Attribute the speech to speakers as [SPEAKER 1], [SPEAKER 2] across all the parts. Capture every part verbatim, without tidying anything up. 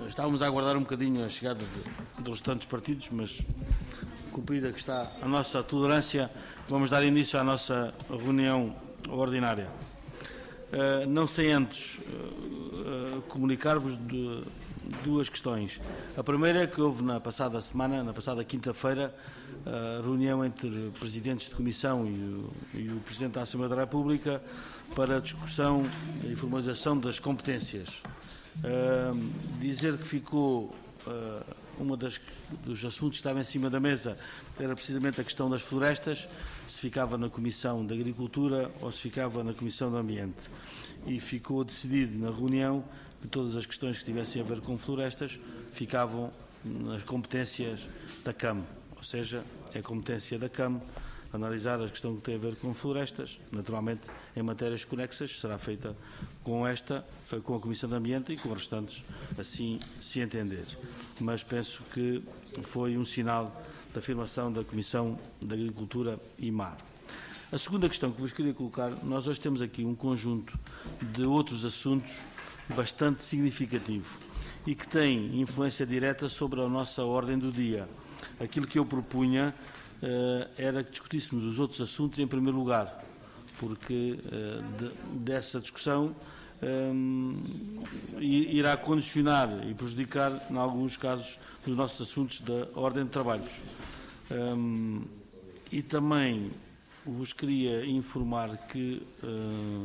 [SPEAKER 1] estávamos a aguardar um bocadinho a chegada de, dos restantes partidos, mas cumprida que está a nossa tolerância, vamos dar início à nossa reunião ordinária. Uh, não sei antes uh, uh, comunicar-vos de duas questões. A primeira é que houve na passada semana, na passada quinta-feira, a reunião entre presidentes de comissão e o, e o Presidente da Assembleia da República para a discussão e formalização das competências. Uh, dizer que ficou uh, uma das dos assuntos que estava em cima da mesa era precisamente a questão das florestas, se ficava na Comissão de Agricultura ou se ficava na Comissão do Ambiente. E ficou decidido na reunião que todas as questões que tivessem a ver com florestas ficavam nas competências da C A M, ou seja, é competência da C A M analisar a questão que tem a ver com florestas, naturalmente em matérias conexas, será feita com esta, com a Comissão de Ambiente e com os restantes, assim se entender. Mas penso que foi um sinal da afirmação da Comissão de Agricultura e Mar. A segunda questão que vos queria colocar, nós hoje temos aqui um conjunto de outros assuntos bastante significativo e que tem influência direta sobre a nossa ordem do dia. Aquilo que eu propunha uh, era que discutíssemos os outros assuntos em primeiro lugar, porque uh, de, dessa discussão um, irá condicionar e prejudicar, em alguns casos, os nossos assuntos da ordem de trabalhos. Um, e também vos queria informar que uh,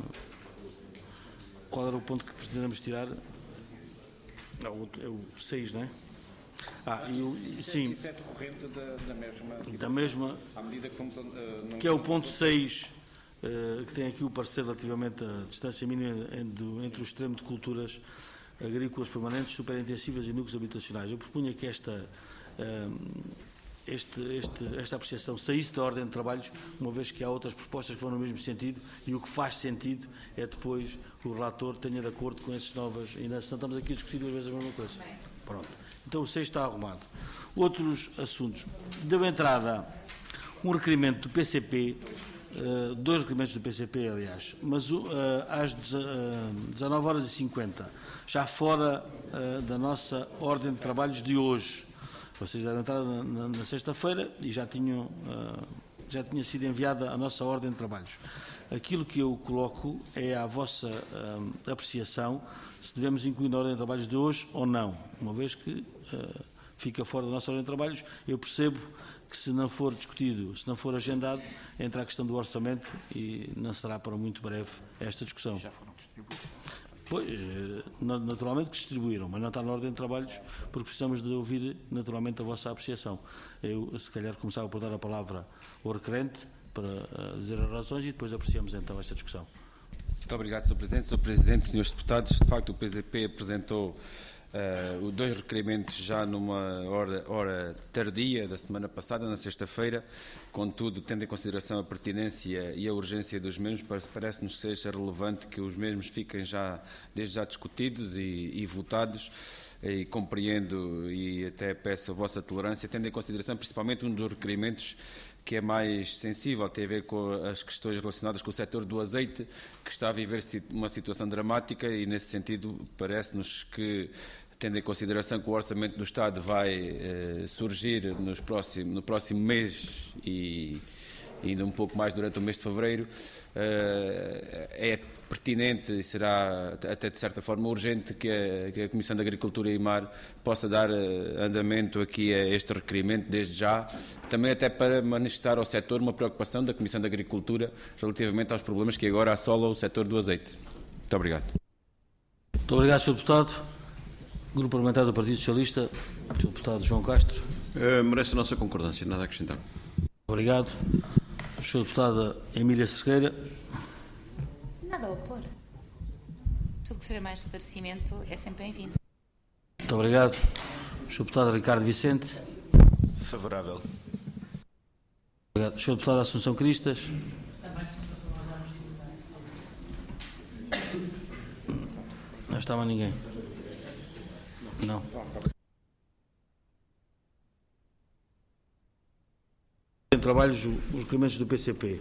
[SPEAKER 1] qual era o ponto que pretendemos tirar? Não, é o seis, não é? Ah, e o, sim.
[SPEAKER 2] Isso é decorrente da, da mesma situação,
[SPEAKER 1] da mesma,
[SPEAKER 2] à medida que fomos... Uh, não
[SPEAKER 1] que é o ponto seis, uh, que tem aqui o parecer relativamente à distância mínima entre, entre o extremo de culturas agrícolas permanentes, superintensivas e núcleos habitacionais. Eu propunha que esta... Uh, Este, este, esta apreciação saísse da ordem de trabalhos, uma vez que há outras propostas que vão no mesmo sentido e o que faz sentido é depois o relator tenha de acordo com essas novas, ainda estamos aqui a discutir duas vezes a mesma coisa. Pronto. Então o seis está arrumado. Outros assuntos. Deu entrada um requerimento do P C P, uh, dois requerimentos do P C P, aliás, mas uh, às dezanove horas e cinquenta, já fora uh, da nossa ordem de trabalhos de hoje. Vocês deram entrada na, na, na sexta-feira e já tinham, uh, já tinha sido enviada a nossa ordem de trabalhos. Aquilo que eu coloco é à vossa uh, apreciação se devemos incluir na ordem de trabalhos de hoje ou não, uma vez que uh, fica fora da nossa ordem de trabalhos. Eu percebo que se não for discutido, se não for agendado, entra a questão do orçamento e não será para muito breve esta discussão.
[SPEAKER 2] Já foram distribuídos.
[SPEAKER 1] Pois, naturalmente que distribuíram, mas não está na ordem de trabalhos, porque precisamos de ouvir naturalmente a vossa apreciação. Eu, se calhar, começava por dar a palavra ao requerente para uh, dizer as razões e depois apreciamos então esta discussão.
[SPEAKER 2] Muito obrigado, senhor Presidente. senhor Presidente, senhores deputados, de facto o P C P apresentou uh, dois requerimentos já numa hora, hora tardia da semana passada, na sexta-feira. Contudo, tendo em consideração a pertinência e a urgência dos mesmos, parece-nos que seja relevante que os mesmos fiquem já, desde já discutidos e, e votados, e compreendo e até peço a vossa tolerância, tendo em consideração principalmente um dos requerimentos que é mais sensível, tem a ver com as questões relacionadas com o setor do azeite, que está a viver uma situação dramática e, nesse sentido, parece-nos que, tendo em consideração que o Orçamento do Estado vai eh, surgir nos próximo, no próximo mês e ainda um pouco mais durante o mês de fevereiro, eh, é pertinente e será até de certa forma urgente que a, que a Comissão de Agricultura e Mar possa dar eh, andamento aqui a este requerimento desde já, também até para manifestar ao setor uma preocupação da Comissão de Agricultura relativamente aos problemas que agora assolam o setor do azeite. Muito obrigado.
[SPEAKER 1] Muito obrigado, senhor Deputado. Grupo Parlamentar do Partido Socialista, senhor Deputado João Castro.
[SPEAKER 3] Uh, merece a nossa concordância, nada a acrescentar.
[SPEAKER 1] Obrigado. senhora Deputada Emília Cerqueira.
[SPEAKER 4] Nada a opor. Tudo que seja mais esclarecimento é sempre bem-vindo.
[SPEAKER 1] Muito obrigado. senhor Deputado Ricardo Vicente.
[SPEAKER 5] Favorável.
[SPEAKER 1] Obrigado. senhor Deputado Assunção Cristas. Não estava ninguém. Não. Em trabalhos, os requerimentos do P C P.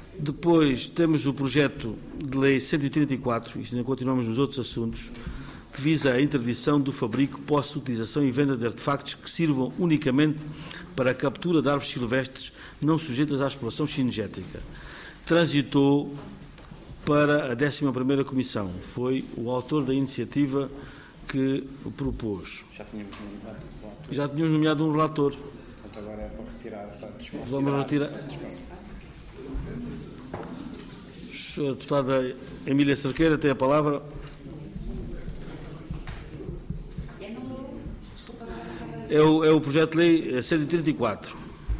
[SPEAKER 1] Depois temos o projeto de lei cento e trinta e quatro, isto ainda continuamos nos outros assuntos, que visa a interdição do fabrico, posse, utilização e venda de artefactos que sirvam unicamente para a captura de árvores silvestres não sujeitas à exploração cinegética. Transitou para a décima primeira Comissão. Foi o autor da iniciativa que o propôs.
[SPEAKER 5] Já tínhamos nomeado um relator.
[SPEAKER 1] Já tínhamos nomeado um relator.
[SPEAKER 5] Portanto, agora é para retirar, para desconsiderar.
[SPEAKER 1] Vamos retirar. A deputada Emília Cerqueira tem a palavra. É o, é o projeto de lei cento e trinta e quatro.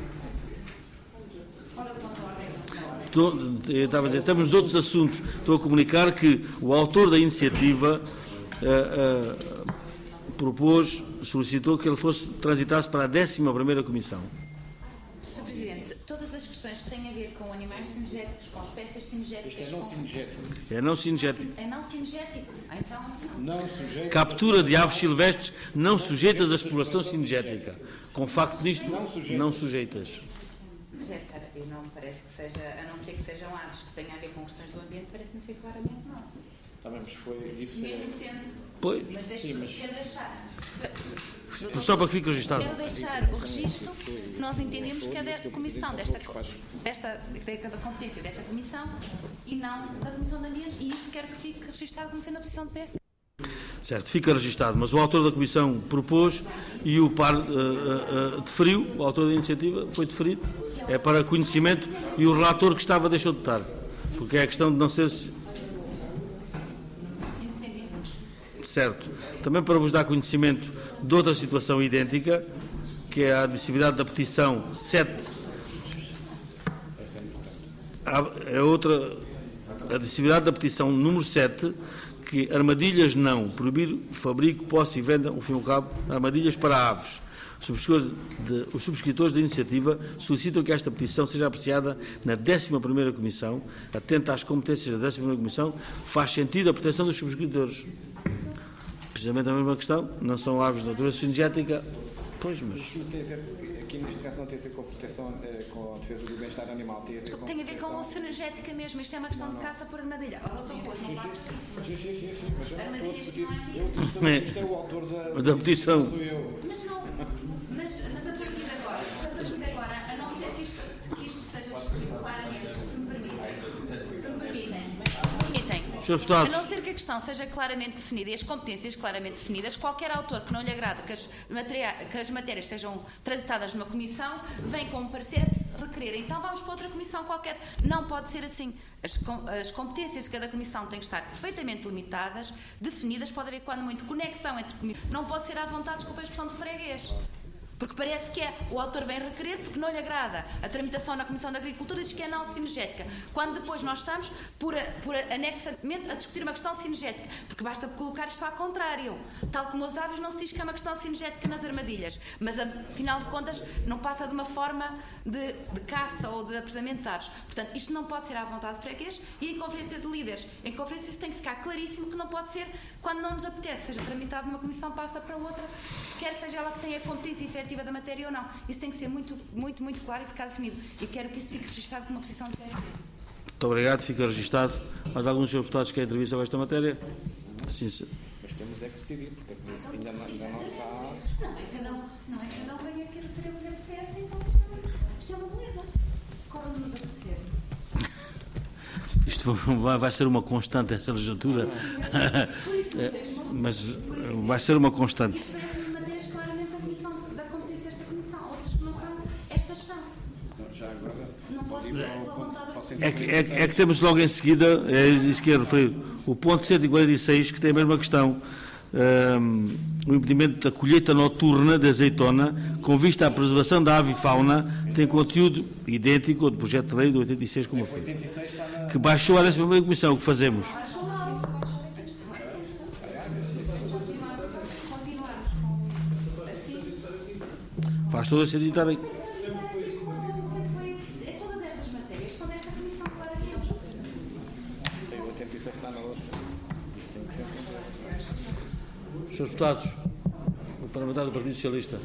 [SPEAKER 1] Estou, eu estava a dizer, estamos nos outros assuntos. Estou a comunicar que o autor da iniciativa uh, uh, propôs, solicitou que ele fosse, transitasse para a décima primeira Comissão.
[SPEAKER 4] senhor Presidente, todas as questões que têm a ver com animais cinegéticos, com espécies cinegéticas...
[SPEAKER 5] Isto é não
[SPEAKER 4] com...
[SPEAKER 5] cinegético.
[SPEAKER 1] É não cinegético.
[SPEAKER 4] É não cinegético. Então...
[SPEAKER 5] Não sujeito.
[SPEAKER 1] Captura de aves silvestres não sujeitas à exploração cinegética. Com facto disto,
[SPEAKER 5] Não sujeitas.
[SPEAKER 1] não sujeitas.
[SPEAKER 4] Mas deve estar, eu não me parece que seja, a não ser que sejam aves que tenham a ver com questões do ambiente, parece-me ser claramente nosso.
[SPEAKER 5] Também, mas foi isso.
[SPEAKER 4] Mesmo
[SPEAKER 5] É...
[SPEAKER 4] sendo...
[SPEAKER 1] Pois.
[SPEAKER 4] Mas deixo,
[SPEAKER 5] Sim, mas-
[SPEAKER 4] quero deixar...
[SPEAKER 1] Só para que fique registado.
[SPEAKER 4] Quero deixar o registro que nós entendemos que é da comissão desta, desta, da competência desta comissão e não da Comissão de Ambiente, e isso quero que fique registado como sendo a posição do P S.
[SPEAKER 1] Certo, fica registado, mas o autor da Comissão propôs e o par uh, uh, uh, deferiu, o autor da iniciativa foi deferido, é para conhecimento, e o relator que estava deixou de estar, porque é a questão de não ser... Certo. Também para vos dar conhecimento de outra situação idêntica, que é a admissibilidade da petição sete. É outra, a admissibilidade da petição número sete, que armadilhas não, proibir fabrico, posse e venda, ao fim e ao cabo, armadilhas para aves. Os subscritores, de, os subscritores da iniciativa solicitam que esta petição seja apreciada na décima primeira Comissão, atenta às competências da décima primeira Comissão, faz sentido a proteção dos subscritores. Precisamente a mesma questão, não são aves de natureza cinegética, pois, mas...
[SPEAKER 5] Isto não tem a ver, aqui neste caso não tem a ver com a proteção, eh, com a defesa do bem-estar animal. Tem a ver com,
[SPEAKER 4] Tem a ver com a cinegética mesmo, isto é uma questão de caça por armadilha. Oh, doutor Rui, não faça isso.
[SPEAKER 5] Sim, sim, sim, sim, mas eu não estou a
[SPEAKER 4] Armadilhas
[SPEAKER 5] discutir.
[SPEAKER 4] não é
[SPEAKER 5] Eu estou a discutir, isto é o autor da,
[SPEAKER 1] Da petição.
[SPEAKER 5] não sou eu.
[SPEAKER 4] Mas não, mas, mas a partir de agora, a partir de agora, a não ser que isto, que isto seja discutido claramente, se me permitem, se me permitem, permitem,
[SPEAKER 1] senhor
[SPEAKER 4] a
[SPEAKER 1] Deputado,
[SPEAKER 4] não ser que a questão seja claramente definida e as competências claramente definidas, qualquer autor que não lhe agrada que as, materia, que as matérias sejam transitadas numa comissão, vem com um parecer requerer. Então vamos para outra comissão qualquer. Não pode ser assim. As, as competências de cada comissão têm que estar perfeitamente limitadas, definidas, pode haver quando muito conexão entre comissões. Não pode ser à vontade, desculpa a expressão, de freguês. Porque parece que é, o autor vem requerer porque não lhe agrada a tramitação na Comissão da Agricultura, diz que é não cinegética, quando depois nós estamos por, por anexamente a discutir uma questão cinegética, porque basta colocar isto ao contrário, tal como as aves não se diz que é uma questão cinegética nas armadilhas, mas afinal de contas não passa de uma forma de, de caça ou de apresamento de aves. Portanto, isto não pode ser à vontade de freguês, e em conferência de líderes, em conferência isso tem que ficar claríssimo que não pode ser quando não nos apetece, seja tramitado numa comissão, passa para outra, quer seja ela que tenha competência efetiva da matéria ou não. Isso tem que ser muito, muito, muito claro e ficar definido. E quero que isso fique registado como uma posição de P S D.
[SPEAKER 1] muito obrigado, fica registado. Mas alguns senhores deputados querem intervir sobre esta matéria? Assim, se...
[SPEAKER 5] Mas temos é que decidir, porque ainda não, ainda não está...
[SPEAKER 4] Não é cada um, não é cada um venha aqui requerer o que lhe apetece, então isto é uma, isto é uma beleza. Qual nos apetecer?
[SPEAKER 1] Isto vai, vai ser uma constante essa legislatura. Mas vai ser uma constante.
[SPEAKER 4] Isto parece-me matérias claramente da, comissão, da competência desta comissão. Outras que não são, estas são.
[SPEAKER 5] Já agora...
[SPEAKER 4] Não pode ser pela vontade da
[SPEAKER 1] É que, é, que- é que temos logo em seguida, é isso que eu referir, o ponto cento e quarenta e seis, que tem a mesma questão, um, o impedimento da colheita noturna de azeitona, com vista à preservação da ave e fauna, tem conteúdo idêntico ao do projeto de lei do oitenta e seis, como foi,
[SPEAKER 5] oitenta e seis está na...
[SPEAKER 1] que baixou a décima primeira Comissão. O que fazemos? Faz todo esse editar aí.
[SPEAKER 4] É todas estas matérias são desta comissão, claramente.
[SPEAKER 5] Tem o oitenta e seis está na outra. Isso tem que ser...
[SPEAKER 1] senhores deputados, o parlamentar do Partido Socialista.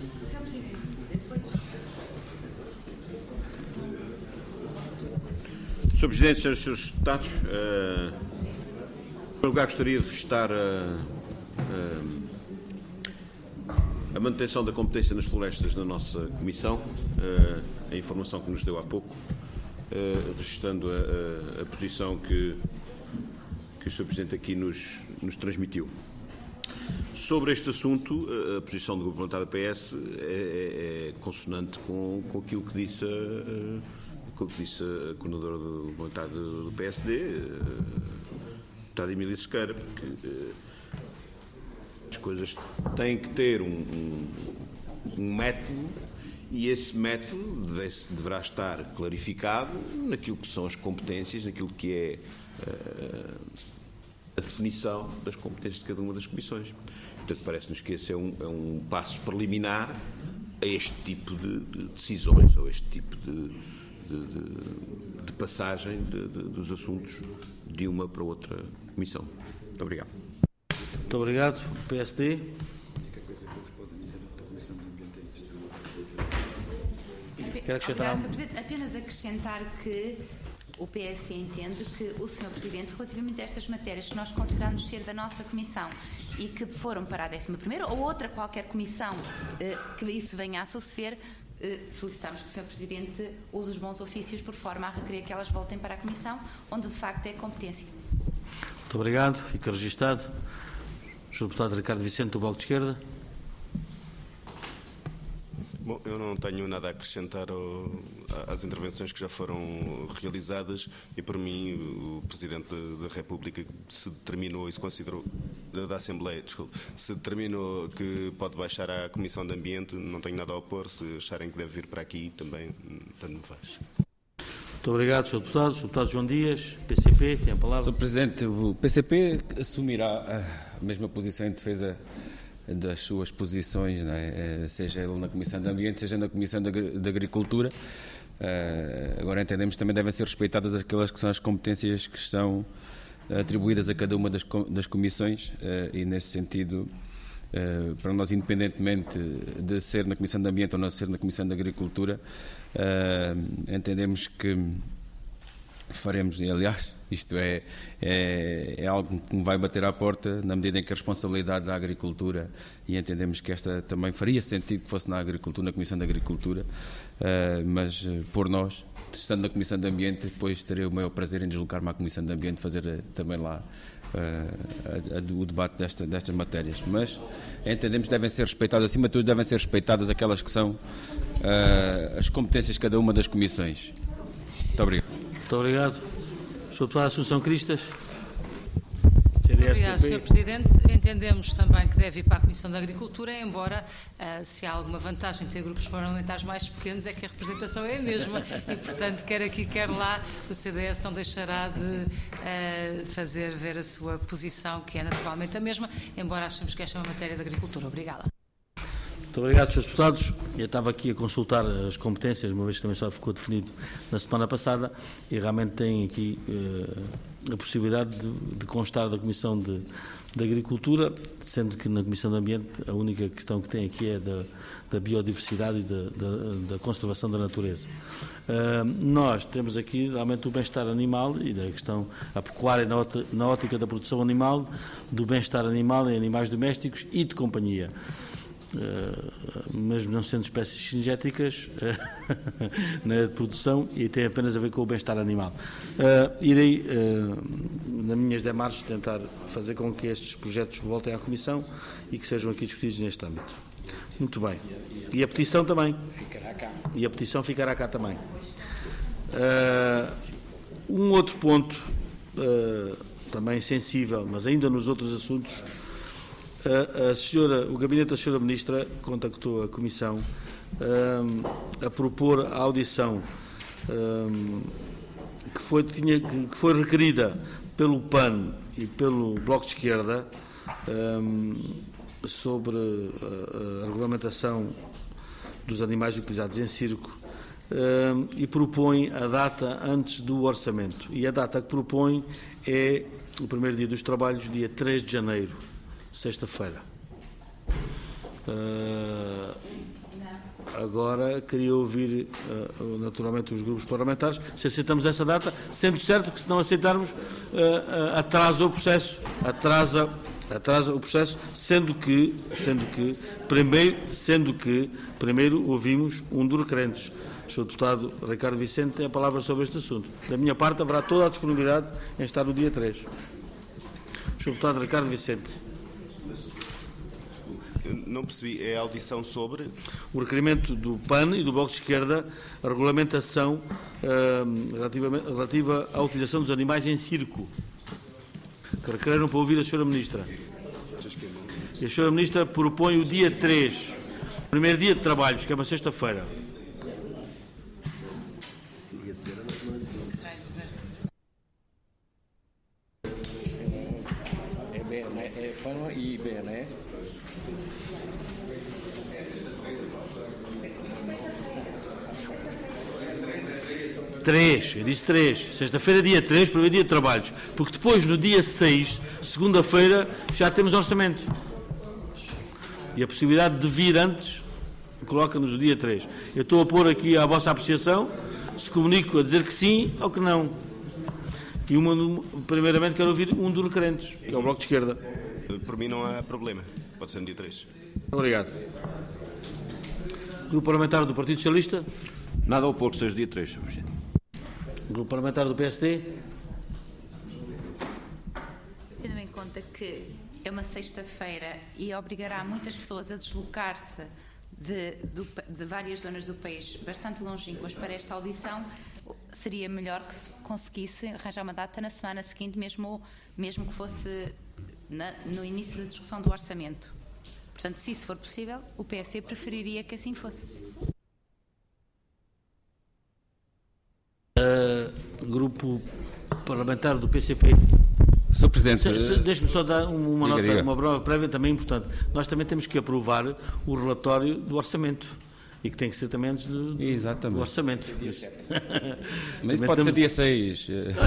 [SPEAKER 3] senhor Presidente, senhoras e senhores deputados, eh, em primeiro lugar gostaria de restar a, a manutenção da competência nas florestas na nossa Comissão, a informação que nos deu há pouco, registrando a, a, a posição que, que o senhor Presidente aqui nos, nos transmitiu. Sobre este assunto, a posição do Grupo Parlamentar do P S é, é consonante com, com aquilo que disse a, com o que disse a coordenadora do Parlamentar do P S D, a deputada Emília Sequeira, porque as coisas têm que ter um, um, um método, e esse método deve, deverá estar clarificado naquilo que são as competências, naquilo que é uh, a definição das competências de cada uma das comissões. Portanto, parece-nos que esse é um, é um passo preliminar a este tipo de, de decisões, ou este tipo de, de, de, de passagem de, de, dos assuntos de uma para outra comissão. Muito obrigado.
[SPEAKER 1] Muito obrigado. P S D. Quero acrescentar.
[SPEAKER 4] Obrigado, senhor Presidente. Apenas acrescentar que o P S D entende que o senhor Presidente, relativamente a estas matérias que nós consideramos ser da nossa Comissão e que foram para a décima primeira ou outra qualquer comissão eh, que isso venha a suceder, eh, solicitamos que o senhor Presidente use os bons ofícios por forma a requerer que elas voltem para a Comissão, onde de facto é competência.
[SPEAKER 1] Muito obrigado. Fica registado. O senhor Deputado Ricardo Vicente, do Bloco de Esquerda.
[SPEAKER 6] Bom, eu não tenho nada a acrescentar ao, às intervenções que já foram realizadas e, por mim, o Presidente da República se determinou e se considerou, da Assembleia, desculpe, se determinou que pode baixar à Comissão de Ambiente, não tenho nada a opor, se acharem que deve vir para aqui, também, tanto me faz.
[SPEAKER 1] Muito obrigado, senhor Deputado. senhor Deputado João Dias, P C P, tem a palavra.
[SPEAKER 2] senhor Presidente, o P C P assumirá a mesma posição em defesa das suas posições, não é? Seja ele na Comissão de Ambiente, seja na Comissão de Agricultura. Agora entendemos que também devem ser respeitadas aquelas que são as competências que estão atribuídas a cada uma das, das comissões e, nesse sentido, para nós, independentemente de ser na Comissão de Ambiente ou não ser na Comissão de Agricultura, entendemos que faremos, e aliás, isto é, é, é algo que me vai bater à porta na medida em que a responsabilidade da agricultura, e entendemos que esta também faria sentido que fosse na agricultura, na Comissão de Agricultura, uh, mas uh, por nós, estando na Comissão de Ambiente, depois terei o maior prazer em deslocar-me à Comissão de Ambiente, fazer uh, também lá uh, a, a, o debate desta, destas matérias. Mas entendemos que devem ser respeitadas, acima de tudo, devem ser respeitadas aquelas que são uh, as competências de cada uma das comissões. Muito obrigado.
[SPEAKER 1] Muito obrigado. senhor Deputado Assunção Cristas.
[SPEAKER 7] Obrigado, senhor Presidente. Entendemos também que deve ir para a Comissão da Agricultura, embora, uh, se há alguma vantagem em ter grupos parlamentares mais pequenos, é que a representação é a mesma e, portanto, quer aqui, quer lá, o C D S não deixará de uh, fazer ver a sua posição, que é naturalmente a mesma, embora achemos que esta é uma matéria de agricultura. Obrigada.
[SPEAKER 1] Muito obrigado, senhores Deputados. Eu estava aqui a consultar as competências, uma vez que também só ficou definido na semana passada, e realmente tem aqui uh, a possibilidade de, de constar da Comissão de, de Agricultura, sendo que na Comissão de Ambiente a única questão que tem aqui é da, da biodiversidade e da, da, da conservação da natureza. Uh, nós temos aqui realmente o bem-estar animal e da questão, a pecuária na, na ótica da produção animal, do bem-estar animal em animais domésticos e de companhia. Uh, mesmo não sendo espécies cinegéticas uh, na produção, e tem apenas a ver com o bem-estar animal. Uh, irei, uh, nas minhas demarches, tentar fazer com que estes projetos voltem à Comissão e que sejam aqui discutidos neste âmbito. Muito bem. E a petição também. E a petição ficará cá também. Uh, um outro ponto, uh, também sensível, mas ainda nos outros assuntos. A, a senhora, o gabinete da senhora Ministra contactou a Comissão um, a propor a audição um, que, foi, tinha, que foi requerida pelo P A N e pelo Bloco de Esquerda um, sobre a, a regulamentação dos animais utilizados em circo um, e propõe a data antes do orçamento. E a data que propõe é o primeiro dia dos trabalhos, dia três de janeiro. Sexta-feira. Uh, agora queria ouvir uh, naturalmente os grupos parlamentares se aceitamos essa data, sendo certo que se não aceitarmos uh, uh, atrasa o processo, atrasa atrasa o processo, sendo que, sendo que, primeiro, sendo que, primeiro ouvimos um dos requerentes. O senhor Deputado Ricardo Vicente tem a palavra sobre este assunto. Da minha parte, haverá toda a disponibilidade em estar no dia três. O senhor Deputado Ricardo Vicente.
[SPEAKER 6] Não percebi, é a audição sobre?
[SPEAKER 1] O requerimento do P A N e do Bloco de Esquerda, a regulamentação uh, relativa à utilização dos animais em circo, que requereram para ouvir a senhora Ministra. E a senhora Ministra propõe o dia três, primeiro dia de trabalhos, que é uma sexta-feira.
[SPEAKER 5] É B N E, é P A N e B N E.
[SPEAKER 1] três, eu disse três. Sexta-feira, dia três, primeiro dia de trabalhos. Porque depois, no dia seis, segunda-feira, já temos orçamento. E a possibilidade de vir antes coloca-nos o dia três. Eu estou a pôr aqui a vossa apreciação, se comunico a dizer que sim ou que não. E uma, primeiramente quero ouvir um dos requerentes, que é o Bloco de Esquerda.
[SPEAKER 6] Por mim não há problema. Pode ser no dia três.
[SPEAKER 1] Obrigado. Grupo Parlamentar do Partido Socialista.
[SPEAKER 3] Nada a opor que seja dia três, senhor Presidente.
[SPEAKER 1] Grupo Parlamentar do P S D.
[SPEAKER 4] Tendo em conta que é uma sexta-feira e obrigará muitas pessoas a deslocar-se de, de, de várias zonas do país bastante longínquas para esta audição, seria melhor que se conseguisse arranjar uma data na semana seguinte, mesmo, mesmo que fosse na, no início da discussão do orçamento. Portanto, se isso for possível, o P S D preferiria que assim fosse.
[SPEAKER 1] Uh, grupo Parlamentar do P C P.
[SPEAKER 2] senhor Presidente...
[SPEAKER 1] Se, se, Deixe-me só dar uma
[SPEAKER 2] diga,
[SPEAKER 1] nota,
[SPEAKER 2] diga.
[SPEAKER 1] uma breve prévia também importante. Nós também temos que aprovar o relatório do orçamento. E que tem que ser também antes do, do,
[SPEAKER 2] Exatamente.
[SPEAKER 1] do orçamento.
[SPEAKER 2] Mas isso pode ser dia seis.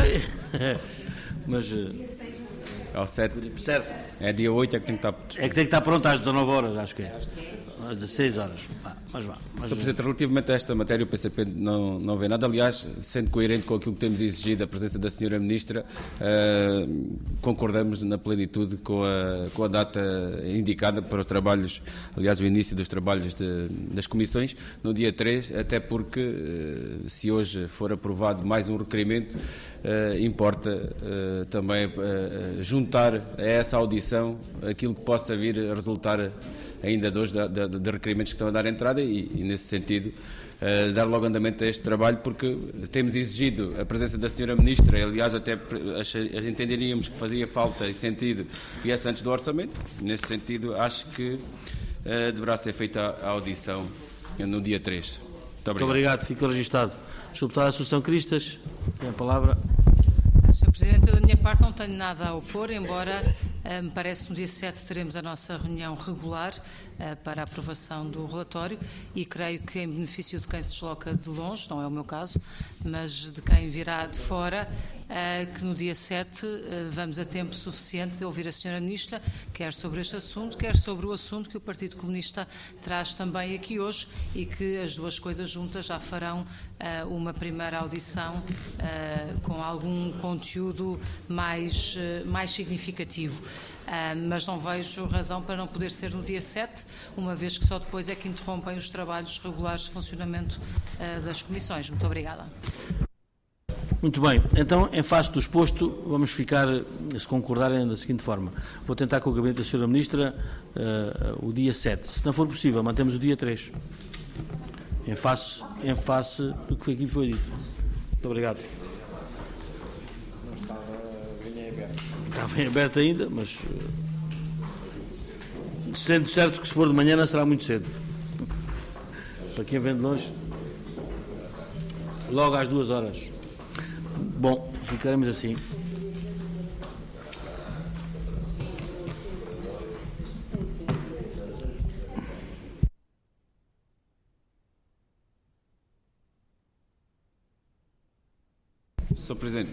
[SPEAKER 1] Mas...
[SPEAKER 2] Ao sete.
[SPEAKER 1] Certo.
[SPEAKER 2] É dia oito, é que tem que estar...
[SPEAKER 1] É que tem que estar pronto às dezanove horas, acho que é. Às dezesseis horas. Ah, mas vá. Mas...
[SPEAKER 2] senhor Presidente, relativamente a esta matéria, o P C P não, não vê nada. Aliás, sendo coerente com aquilo que temos exigido, a presença da senhora Ministra, uh, concordamos na plenitude com a, com a data indicada para os trabalhos, aliás, o início dos trabalhos de, das comissões, no dia três, até porque, uh, se hoje for aprovado mais um requerimento, uh, importa uh, também uh, juntar a essa audição aquilo que possa vir a resultar ainda de hoje de, de, de requerimentos que estão a dar entrada e, e nesse sentido, uh, dar logo andamento a este trabalho, porque temos exigido a presença da senhora Ministra, e, aliás, até achei, entenderíamos que fazia falta e sentido viesse antes do orçamento. Nesse sentido, acho que uh, deverá ser feita a, a audição no dia três. Muito obrigado.
[SPEAKER 1] Muito obrigado, fica registado. senhor Deputado Assunção Cristas, tem a palavra.
[SPEAKER 7] senhor Presidente, eu da minha parte não tenho nada a opor, embora uh, me parece que no dia sete teremos a nossa reunião regular uh, para a aprovação do relatório e creio que em benefício de quem se desloca de longe, não é o meu caso, mas de quem virá de fora, uh, que no dia sete uh, vamos a tempo suficiente de ouvir a senhora Ministra, quer sobre este assunto, quer sobre o assunto que o Partido Comunista traz também aqui hoje e que as duas coisas juntas já farão uh, uma primeira audição uh, com algum conteúdo mais, uh, mais significativo. Uh, mas não vejo razão para não poder ser no dia sete, uma vez que só depois é que interrompem os trabalhos regulares de funcionamento uh, das comissões. Muito obrigada.
[SPEAKER 1] Muito bem, então, em face do exposto, vamos ficar, se concordarem, da seguinte forma. Vou tentar com o gabinete da senhora Ministra uh, o dia sete. Se não for possível, mantemos o dia três. Em face, em face do que aqui foi dito. Muito obrigado.
[SPEAKER 5] Não estava bem aberto.
[SPEAKER 1] Estava em aberto ainda, mas uh, sendo certo que se for de manhã não será muito cedo. Para quem vem de longe, logo às duas horas. Bom, ficaremos assim.
[SPEAKER 2] senhor Presidente.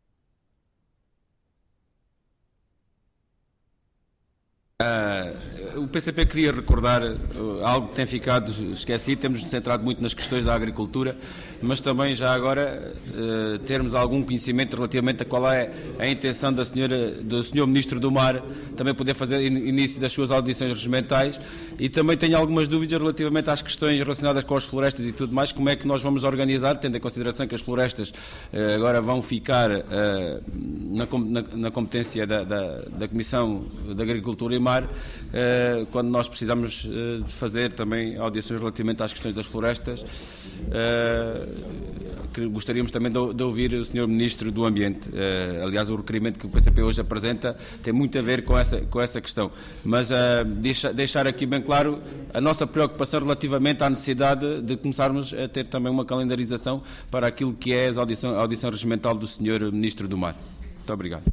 [SPEAKER 2] Uh, o P C P queria recordar uh, algo que tem ficado esquecido. Temos centrado muito nas questões da agricultura, mas também já agora uh, termos algum conhecimento relativamente a qual é a intenção da senhora, do senhor Ministro do Mar, também poder fazer in, início das suas audições regimentais, e também tenho algumas dúvidas relativamente às questões relacionadas com as florestas e tudo mais, como é que nós vamos organizar, tendo em consideração que as florestas uh, agora vão ficar uh, na, na, na competência da, da, da Comissão da Agricultura e Mar, uh, quando nós precisamos uh, de fazer também audições relativamente às questões das florestas. Uh, que gostaríamos também de, de ouvir o senhor Ministro do Ambiente. Uh, aliás, o requerimento que o P C P hoje apresenta tem muito a ver com essa, com essa questão. Mas uh, deixa, deixar aqui bem claro a nossa preocupação relativamente à necessidade de começarmos a ter também uma calendarização para aquilo que é a audição, a audição regimental do senhor Ministro do Mar. Muito obrigado.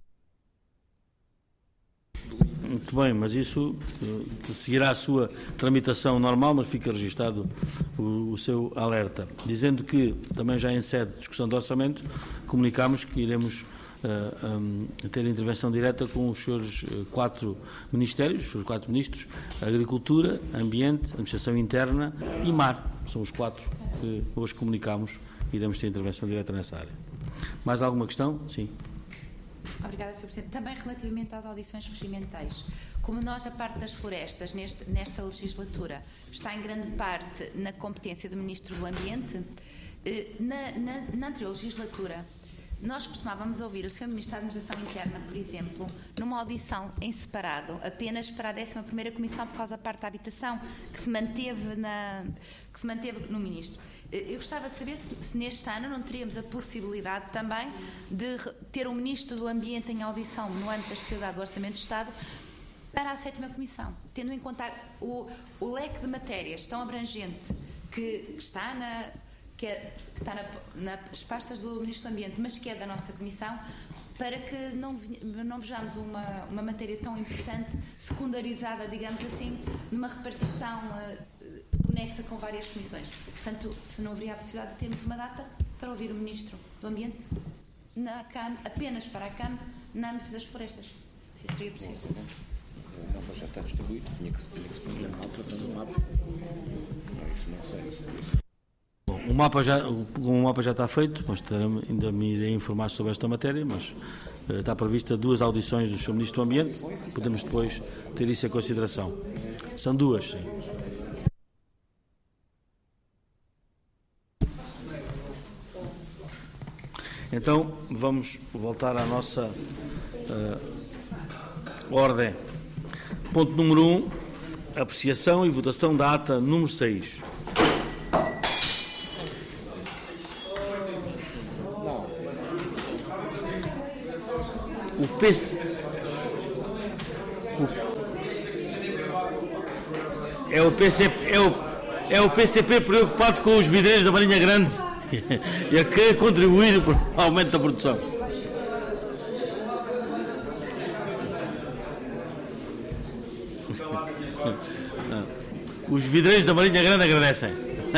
[SPEAKER 1] Muito bem, mas isso uh, seguirá a sua tramitação normal, mas fica registado o, o seu alerta. Dizendo que, também já em sede de discussão do orçamento, comunicamos que iremos uh, um, ter intervenção direta com os senhores uh, quatro ministérios, os quatro ministros, Agricultura, Ambiente, Administração Interna e Mar. São os quatro que hoje comunicamos e iremos ter intervenção direta nessa área. Mais alguma questão? Sim.
[SPEAKER 4] Obrigada, senhor Presidente. Também relativamente às audições regimentais, como nós, a parte das florestas, neste, nesta legislatura, está em grande parte na competência do Ministro do Ambiente, na, na, na anterior legislatura, nós costumávamos ouvir o senhor Ministro da Administração Interna, por exemplo, numa audição em separado, apenas para a décima primeira Comissão, por causa da parte da habitação, que se manteve, na, que se manteve no Ministro. Eu gostava de saber se, se neste ano não teríamos a possibilidade também de ter o Ministro do Ambiente em audição no âmbito da especialidade do Orçamento de Estado para a sétima Comissão, tendo em conta o, o leque de matérias tão abrangente que, que está, na, que é, que está na, nas pastas do Ministro do Ambiente, mas que é da nossa Comissão, para que não, não vejamos uma, uma matéria tão importante secundarizada, digamos assim, numa repartição uh, conexa com várias comissões. Portanto, se não haveria a possibilidade de termos uma data para ouvir o Ministro do Ambiente na C A M, apenas para a C A M, no âmbito das florestas. Se isso seria possível.
[SPEAKER 5] O mapa já está distribuído, tinha que, tinha que se fazer uma alteração do mapa. Não, isso não sei.
[SPEAKER 1] Bom, o mapa já, o mapa já está feito, mas ainda me irei informar sobre esta matéria, mas uh, está prevista duas audições do senhor Ministro do Ambiente, podemos depois ter isso em consideração. São duas, sim. Então, vamos voltar à nossa uh, ordem. Ponto número um, apreciação e votação da ata número seis. O P C... O... É, o P C... é, o... é o P C P preocupado com os vidreiros da Marinha Grande e a querer contribuir para o aumento da produção. Os vidreiros da Marinha Grande agradecem.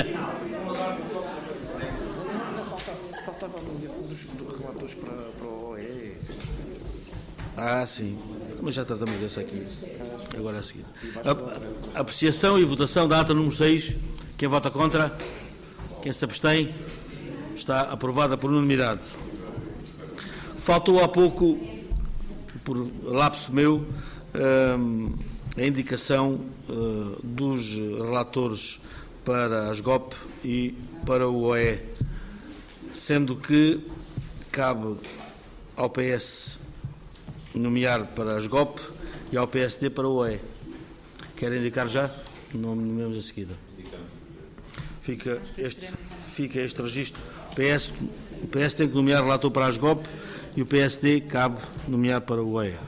[SPEAKER 5] Faltava a nomeação dos, dos relatores para, para o O E.
[SPEAKER 1] Ah, sim. Mas já tratamos desse aqui. Agora a seguir. A, a apreciação e votação da ata número seis. Quem vota contra? Quem se abstém? Está aprovada por unanimidade. Faltou há pouco, por lapso meu, a indicação dos relatores para a SGOP e para o O E, sendo que cabe ao P S nomear para a SGOP e ao P S D para o O E. Quer indicar já? Não nomeamos a seguida. Fica este, fica este registro. O P S, o P S tem que nomear relator para a SGOP e o P S D cabe nomear para o O E.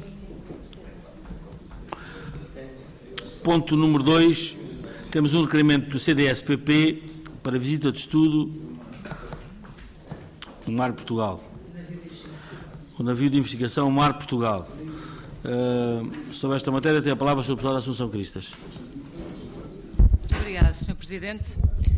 [SPEAKER 1] Ponto número dois. Temos um requerimento do C D S P P para visita de estudo no Mar Portugal. O navio de investigação Mar Portugal. Uh, sobre esta matéria tem a palavra a senhora deputada Assunção Cristas.
[SPEAKER 7] Obrigada, senhor Presidente.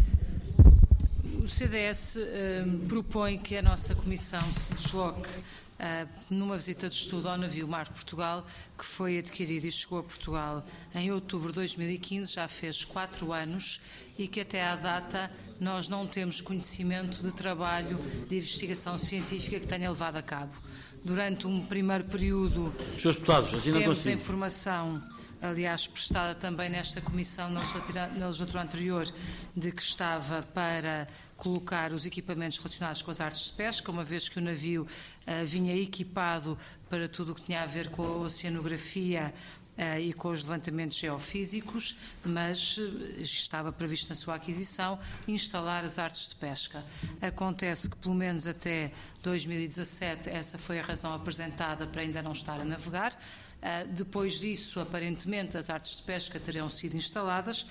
[SPEAKER 7] O C D S uh, propõe que a nossa Comissão se desloque numa visita de estudo ao navio Mar Portugal, que foi adquirido e chegou a Portugal em outubro de dois mil e quinze, já fez quatro anos, e que até à data nós não temos conhecimento de trabalho de investigação científica que tenha levado a cabo. Durante um primeiro período,
[SPEAKER 1] senhores deputados, assim não
[SPEAKER 7] temos
[SPEAKER 1] consigo.
[SPEAKER 7] a informação, aliás, prestada também nesta comissão na legislatura, na legislatura anterior, de que estava para colocar os equipamentos relacionados com as artes de pesca, uma vez que o navio uh, vinha equipado para tudo o que tinha a ver com a oceanografia uh, e com os levantamentos geofísicos, mas uh, estava previsto na sua aquisição instalar as artes de pesca. Acontece que, pelo menos até dois mil e dezassete, essa foi a razão apresentada para ainda não estar a navegar. Uh, depois disso, aparentemente, as artes de pesca terão sido instaladas.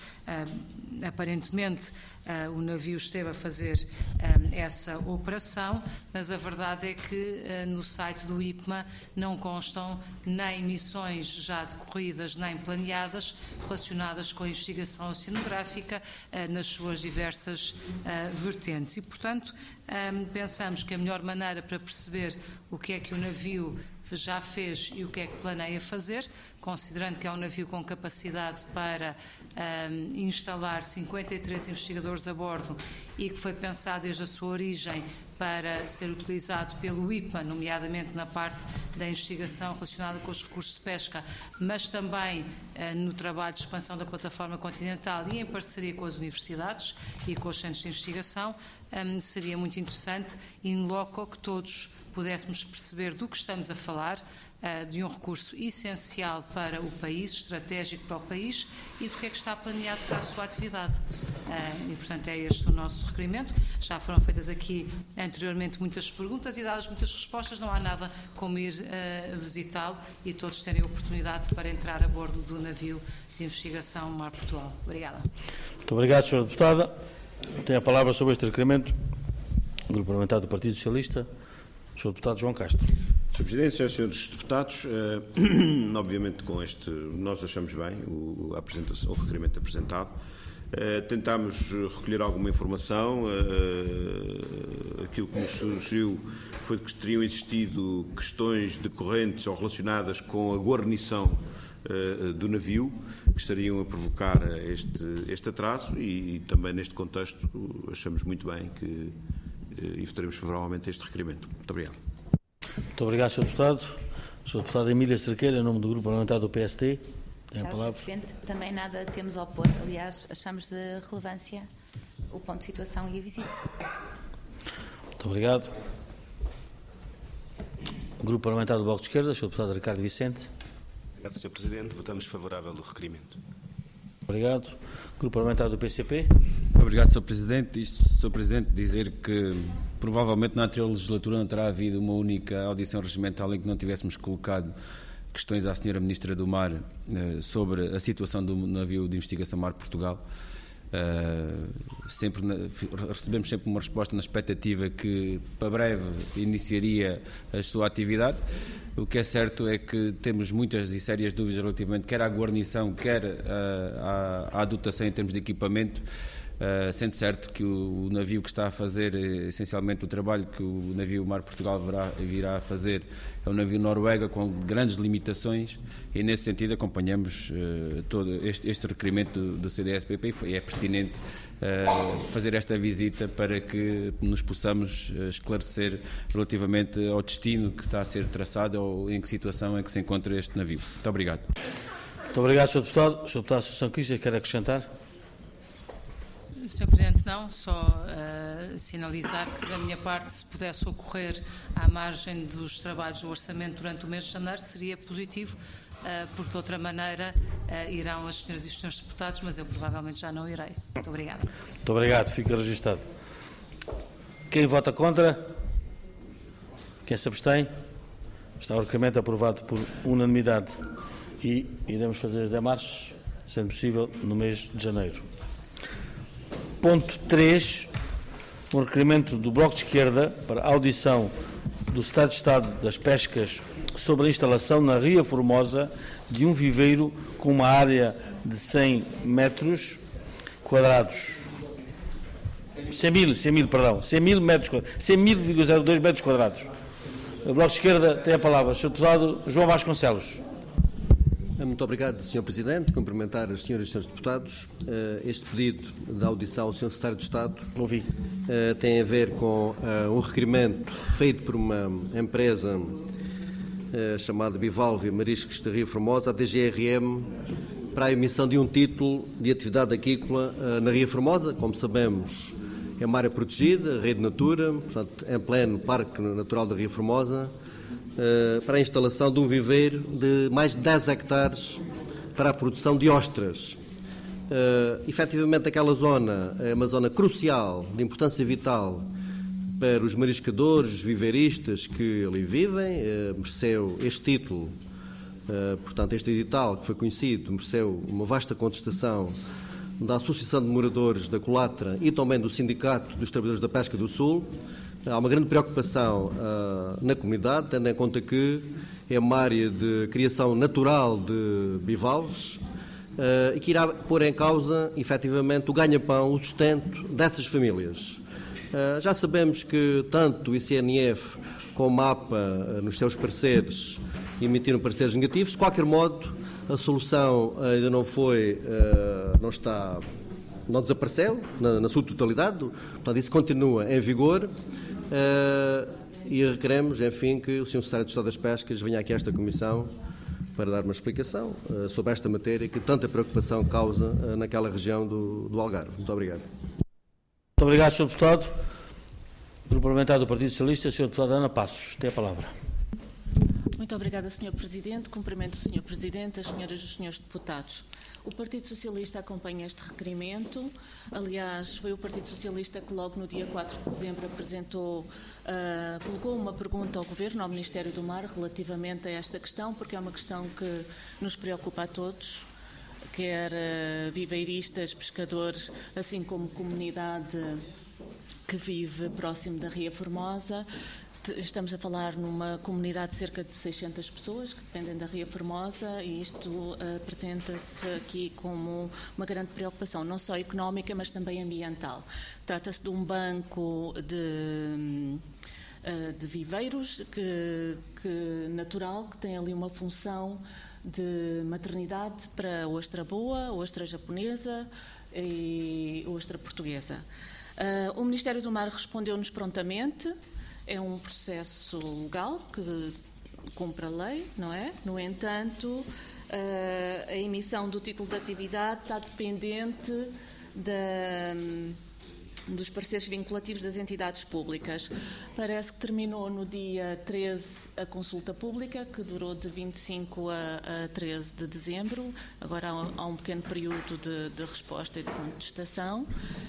[SPEAKER 7] Uh, aparentemente, uh, o navio esteve a fazer uh, essa operação, mas a verdade é que uh, no site do I P M A não constam nem missões já decorridas nem planeadas relacionadas com a investigação oceanográfica uh, nas suas diversas uh, vertentes. E, portanto, um, pensamos que a melhor maneira para perceber o que é que o navio já fez e o que é que planeia fazer, considerando que é um navio com capacidade para um, instalar cinquenta e três investigadores a bordo e que foi pensado desde a sua origem para ser utilizado pelo I P M A, nomeadamente na parte da investigação relacionada com os recursos de pesca, mas também uh, no trabalho de expansão da plataforma continental e em parceria com as universidades e com os centros de investigação, um, seria muito interessante, in loco, que todos pudéssemos perceber do que estamos a falar, uh, de um recurso essencial para o país, estratégico para o país, e do que é que está planeado para a sua atividade. Uh, e, portanto, é este o nosso requerimento. Já foram feitas aqui anteriormente muitas perguntas e dadas muitas respostas, não há nada como ir uh, visitá-lo e todos terem a oportunidade para entrar a bordo do navio de investigação Mar Portugal. Obrigada.
[SPEAKER 1] Muito obrigado, senhora Deputada. Tem a palavra sobre este requerimento o Grupo Parlamentar do Partido Socialista, senhor Deputado João Castro.
[SPEAKER 3] senhor Presidente, senhoras e senhores deputados, eh, obviamente com este, nós achamos bem o, a apresentação, o requerimento apresentado. Eh, tentámos recolher alguma informação, eh, aquilo que nos surgiu foi que teriam existido questões decorrentes ou relacionadas com a guarnição eh, do navio, que estariam a provocar este, este atraso e, e também neste contexto achamos muito bem que e votaremos favoravelmente a este requerimento. Muito obrigado.
[SPEAKER 1] Muito obrigado, senhor Deputado. senhora Deputada Emília Cerqueira, em nome do Grupo Parlamentar do P S T. Tem a palavra.
[SPEAKER 4] senhor Presidente, também nada temos a opor. Aliás, achamos de relevância o ponto de situação e a visita.
[SPEAKER 1] Muito obrigado. O Grupo Parlamentar do Bloco de Esquerda, senhor Deputado Ricardo Vicente.
[SPEAKER 6] Obrigado, senhor Presidente. Votamos favorável ao requerimento.
[SPEAKER 1] Obrigado. Grupo Parlamentar do P C P.
[SPEAKER 2] Obrigado, senhor Presidente. Isto, senhor Presidente, dizer que provavelmente na anterior legislatura não terá havido uma única audição regimental em que não tivéssemos colocado questões à senhora Ministra do Mar eh, sobre a situação do navio de investigação Mar Portugal. Uh, sempre na, recebemos sempre uma resposta na expectativa que para breve iniciaria a sua atividade. O que é certo é que temos muitas e sérias dúvidas relativamente quer à guarnição, quer uh, à, à dotação em termos de equipamento, uh, sendo certo que o, o navio que está a fazer essencialmente o trabalho que o navio Mar Portugal virá, virá a fazer é um navio Noruega com grandes limitações e nesse sentido acompanhamos uh, todo este, este requerimento do, do C D S P P e foi, é pertinente uh, fazer esta visita para que nos possamos uh, esclarecer relativamente ao destino que está a ser traçado ou em que situação é que se encontra este navio. Muito obrigado.
[SPEAKER 1] Muito obrigado, senhor Deputado. senhor Deputado Assunção Cristas, quer acrescentar?
[SPEAKER 7] senhor Presidente, não, só uh, sinalizar que da minha parte, se pudesse ocorrer à margem dos trabalhos do orçamento durante o mês de janeiro, seria positivo, uh, porque de outra maneira uh, irão as senhoras e os senhores deputados, mas eu provavelmente já não irei. Muito obrigada.
[SPEAKER 1] Muito obrigado, fica registado. Quem vota contra? Quem se abstém? Está o requerimento aprovado por unanimidade e iremos fazer as demarches, sendo possível, no mês de janeiro. Ponto três, um requerimento do Bloco de Esquerda para a audição do Secretário de Estado das Pescas sobre a instalação na Ria Formosa de um viveiro com uma área de cem metros quadrados. cem mil, cem mil, perdão, cem mil metros quadrados, cem mil vírgula zero dois metros quadrados. O Bloco de Esquerda tem a palavra. senhor Deputado João Vasconcelos.
[SPEAKER 8] Muito obrigado, senhor Presidente. Cumprimentar as senhoras e senhores deputados. Este pedido da audição ao senhor Secretário de Estado
[SPEAKER 1] Ouvi.
[SPEAKER 8] tem a ver com um requerimento feito por uma empresa chamada Bivalve Mariscos de Rio Formosa, a D G R M, para a emissão de um título de atividade aquícola na Ria Formosa. Como sabemos, é uma área protegida, rede Natura, portanto, em pleno Parque Natural da Ria Formosa, para a instalação de um viveiro de mais de dez hectares para a produção de ostras. Uh, efetivamente, aquela zona é uma zona crucial, de importância vital para os mariscadores, os viveiristas que ali vivem. Uh, mereceu este título, uh, portanto, este edital que foi conhecido, mereceu uma vasta contestação da Associação de Moradores da Colatra e também do Sindicato dos Trabalhadores da Pesca do Sul. Há uma grande preocupação uh, na comunidade, tendo em conta que é uma área de criação natural de bivalves uh, e que irá pôr em causa, efetivamente, o ganha-pão, o sustento dessas famílias. Uh, já sabemos que tanto o I C N F como a APA, uh, nos seus pareceres, emitiram pareceres negativos. De qualquer modo, a solução ainda não foi, uh, não está... não desapareceu na, na sua totalidade, portanto, isso continua em vigor uh, e requeremos, enfim, que o senhor Secretário de Estado das Pescas venha aqui a esta Comissão para dar uma explicação uh, sobre esta matéria que tanta preocupação causa uh, naquela região do, do Algarve. Muito obrigado.
[SPEAKER 1] Muito obrigado, senhor Deputado. Grupo Parlamentar do Partido Socialista, senhora Deputada Ana Passos, tem a palavra.
[SPEAKER 9] Muito obrigada, senhor Presidente. Cumprimento o senhor Presidente, as senhoras e os senhores deputados. O Partido Socialista acompanha este requerimento. Aliás, foi o Partido Socialista que logo no dia quatro de dezembro apresentou, uh, colocou uma pergunta ao Governo, ao Ministério do Mar, relativamente a esta questão, porque é uma questão que nos preocupa a todos, quer uh, viveiristas, pescadores, assim como comunidade que vive próximo da Ria Formosa. Estamos a falar numa comunidade de cerca de seiscentas pessoas que dependem da Ria Formosa e isto uh, apresenta-se aqui como uma grande preocupação, não só económica, mas também ambiental. Trata-se de um banco de, uh, de viveiros que, que, natural, que tem ali uma função de maternidade para ostra boa, ostra japonesa e ostra portuguesa. Uh, o Ministério do Mar respondeu-nos prontamente. É um processo legal que cumpre a lei, não é? No entanto, a emissão do título de atividade está dependente da, dos pareceres vinculativos das entidades públicas. Parece que terminou no dia treze a consulta pública, que durou de vinte e cinco a treze de dezembro. Agora há um pequeno período de, de resposta e de contestação.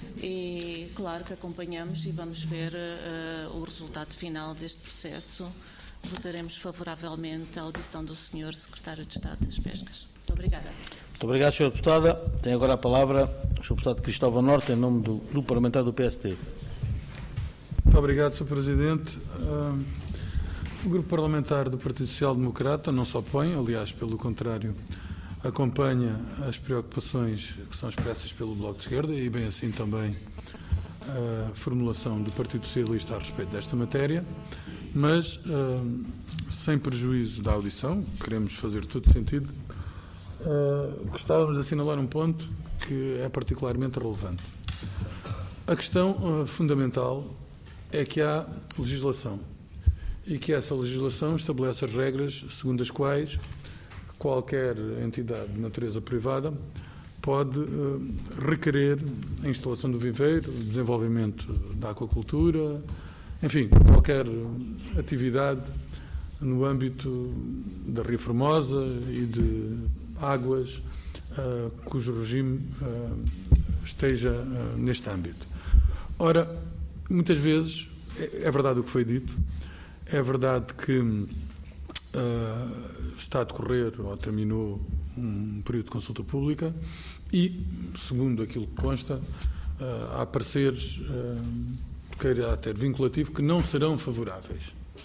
[SPEAKER 9] E claro que acompanhamos e vamos ver uh, o resultado final deste processo. Votaremos favoravelmente à audição do senhor Secretário de Estado das Pescas. Muito obrigada.
[SPEAKER 1] Muito obrigado, senhora Deputada. Tem agora a palavra o senhor Deputado Cristóvão Norte, em nome do Grupo Parlamentar do P S D.
[SPEAKER 10] Muito obrigado, senhor Presidente. Uh, o Grupo Parlamentar do Partido Social Democrata não se opõe, aliás, pelo contrário, acompanha as preocupações que são expressas pelo Bloco de Esquerda e, bem assim, também a formulação do Partido Socialista a respeito desta matéria, mas, uh, sem prejuízo da audição, queremos fazer todo sentido, uh, gostávamos de assinalar um ponto que é particularmente relevante. A questão uh, fundamental é que há legislação e que essa legislação estabelece as regras segundo as quais qualquer entidade de natureza privada pode uh, requerer a instalação do viveiro, o desenvolvimento da aquacultura, enfim, qualquer atividade no âmbito da Ria Formosa e de águas uh, cujo regime uh, esteja uh, neste âmbito. Ora, muitas vezes, é, é verdade o que foi dito, é verdade que uh, está a decorrer ou terminou um período de consulta pública e, segundo aquilo que consta, uh, há pareceres uh, de caráter vinculativo que não serão favoráveis.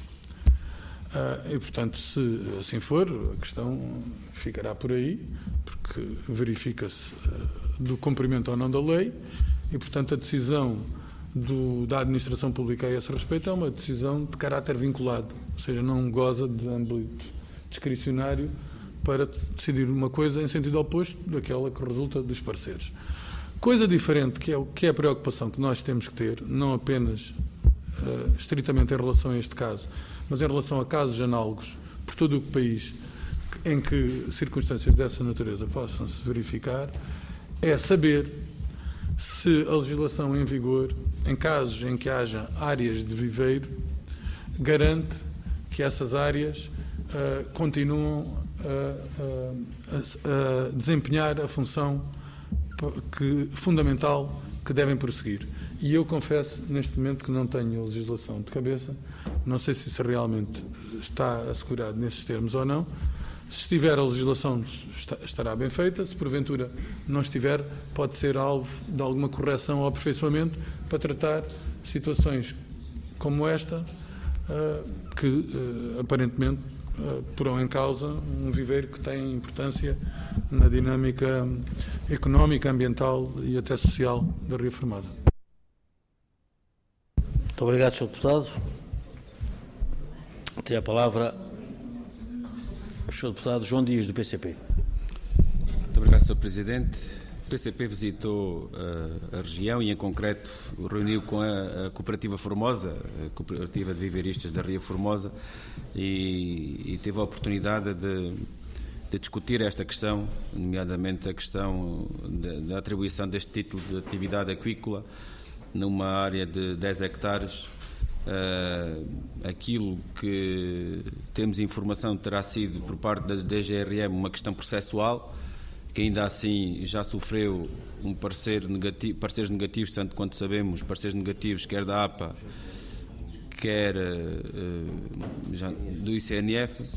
[SPEAKER 10] Uh, e, portanto, se assim for, a questão ficará por aí, porque verifica-se uh, do cumprimento ou não da lei e, portanto, a decisão do, da administração pública a esse respeito é uma decisão de caráter vinculado, ou seja, não goza de âmbito discricionário para decidir uma coisa em sentido oposto daquela que resulta dos pareceres. Coisa diferente, que é, que é a preocupação que nós temos que ter, não apenas uh, estritamente em relação a este caso, mas em relação a casos análogos por todo o país em que circunstâncias dessa natureza possam se verificar, é saber se a legislação em vigor, em casos em que haja áreas de viveiro, garante que essas áreas uh, continuam a, a, a desempenhar a função que, fundamental que devem prosseguir. E eu confesso, neste momento, que não tenho a legislação de cabeça, não sei se isso realmente está assegurado nesses termos ou não. Se estiver, a legislação estará bem feita, se porventura não estiver, pode ser alvo de alguma correção ou aperfeiçoamento para tratar situações como esta, que aparentemente porão em causa um viveiro que tem importância na dinâmica económica, ambiental e até social da Ria Formosa.
[SPEAKER 1] Muito obrigado, senhor Deputado. Tem a palavra o senhor Deputado João Dias, do P C P.
[SPEAKER 2] Muito obrigado, senhor Presidente. O P C P visitou uh, a região e, em concreto, reuniu com a, a Cooperativa Formosa, a Cooperativa de Viveiristas da Ria Formosa, e, e teve a oportunidade de, de discutir esta questão, nomeadamente a questão da atribuição deste título de atividade aquícola numa área de dez hectares. Uh, aquilo que temos informação terá sido, por parte da D G R M, uma questão processual, que ainda assim já sofreu um parecer negativo, pareceres negativos, tanto quanto sabemos, pareceres negativos quer da A P A, quer uh, já, do I C N F.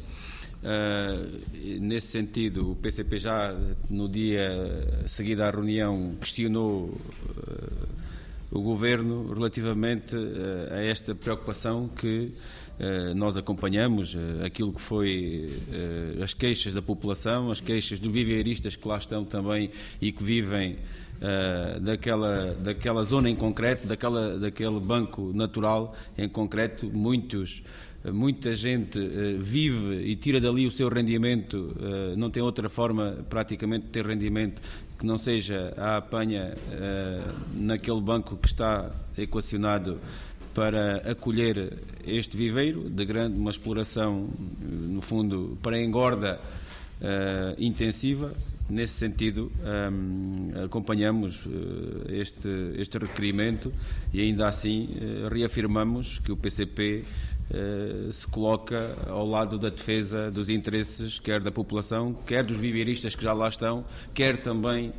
[SPEAKER 2] Uh, nesse sentido, o P C P já, no dia seguido à reunião, questionou uh, o Governo relativamente uh, a esta preocupação que uh, nós acompanhamos, uh, aquilo que foi uh, as queixas da população, as queixas dos viveiristas que lá estão também e que vivem uh, daquela, daquela zona em concreto, daquela, daquele banco natural em concreto. Muitos, uh, muita gente uh, vive e tira dali o seu rendimento, uh, não tem outra forma praticamente de ter rendimento que não seja a apanha uh, naquele banco que está equacionado para acolher este viveiro, de grande, uma exploração, no fundo, para engorda uh, intensiva. Nesse sentido, um, acompanhamos uh, este, este requerimento e, ainda assim, uh, reafirmamos que o P C P uh, se coloca ao lado da defesa dos interesses, quer da população, quer dos viveiristas que já lá estão, quer também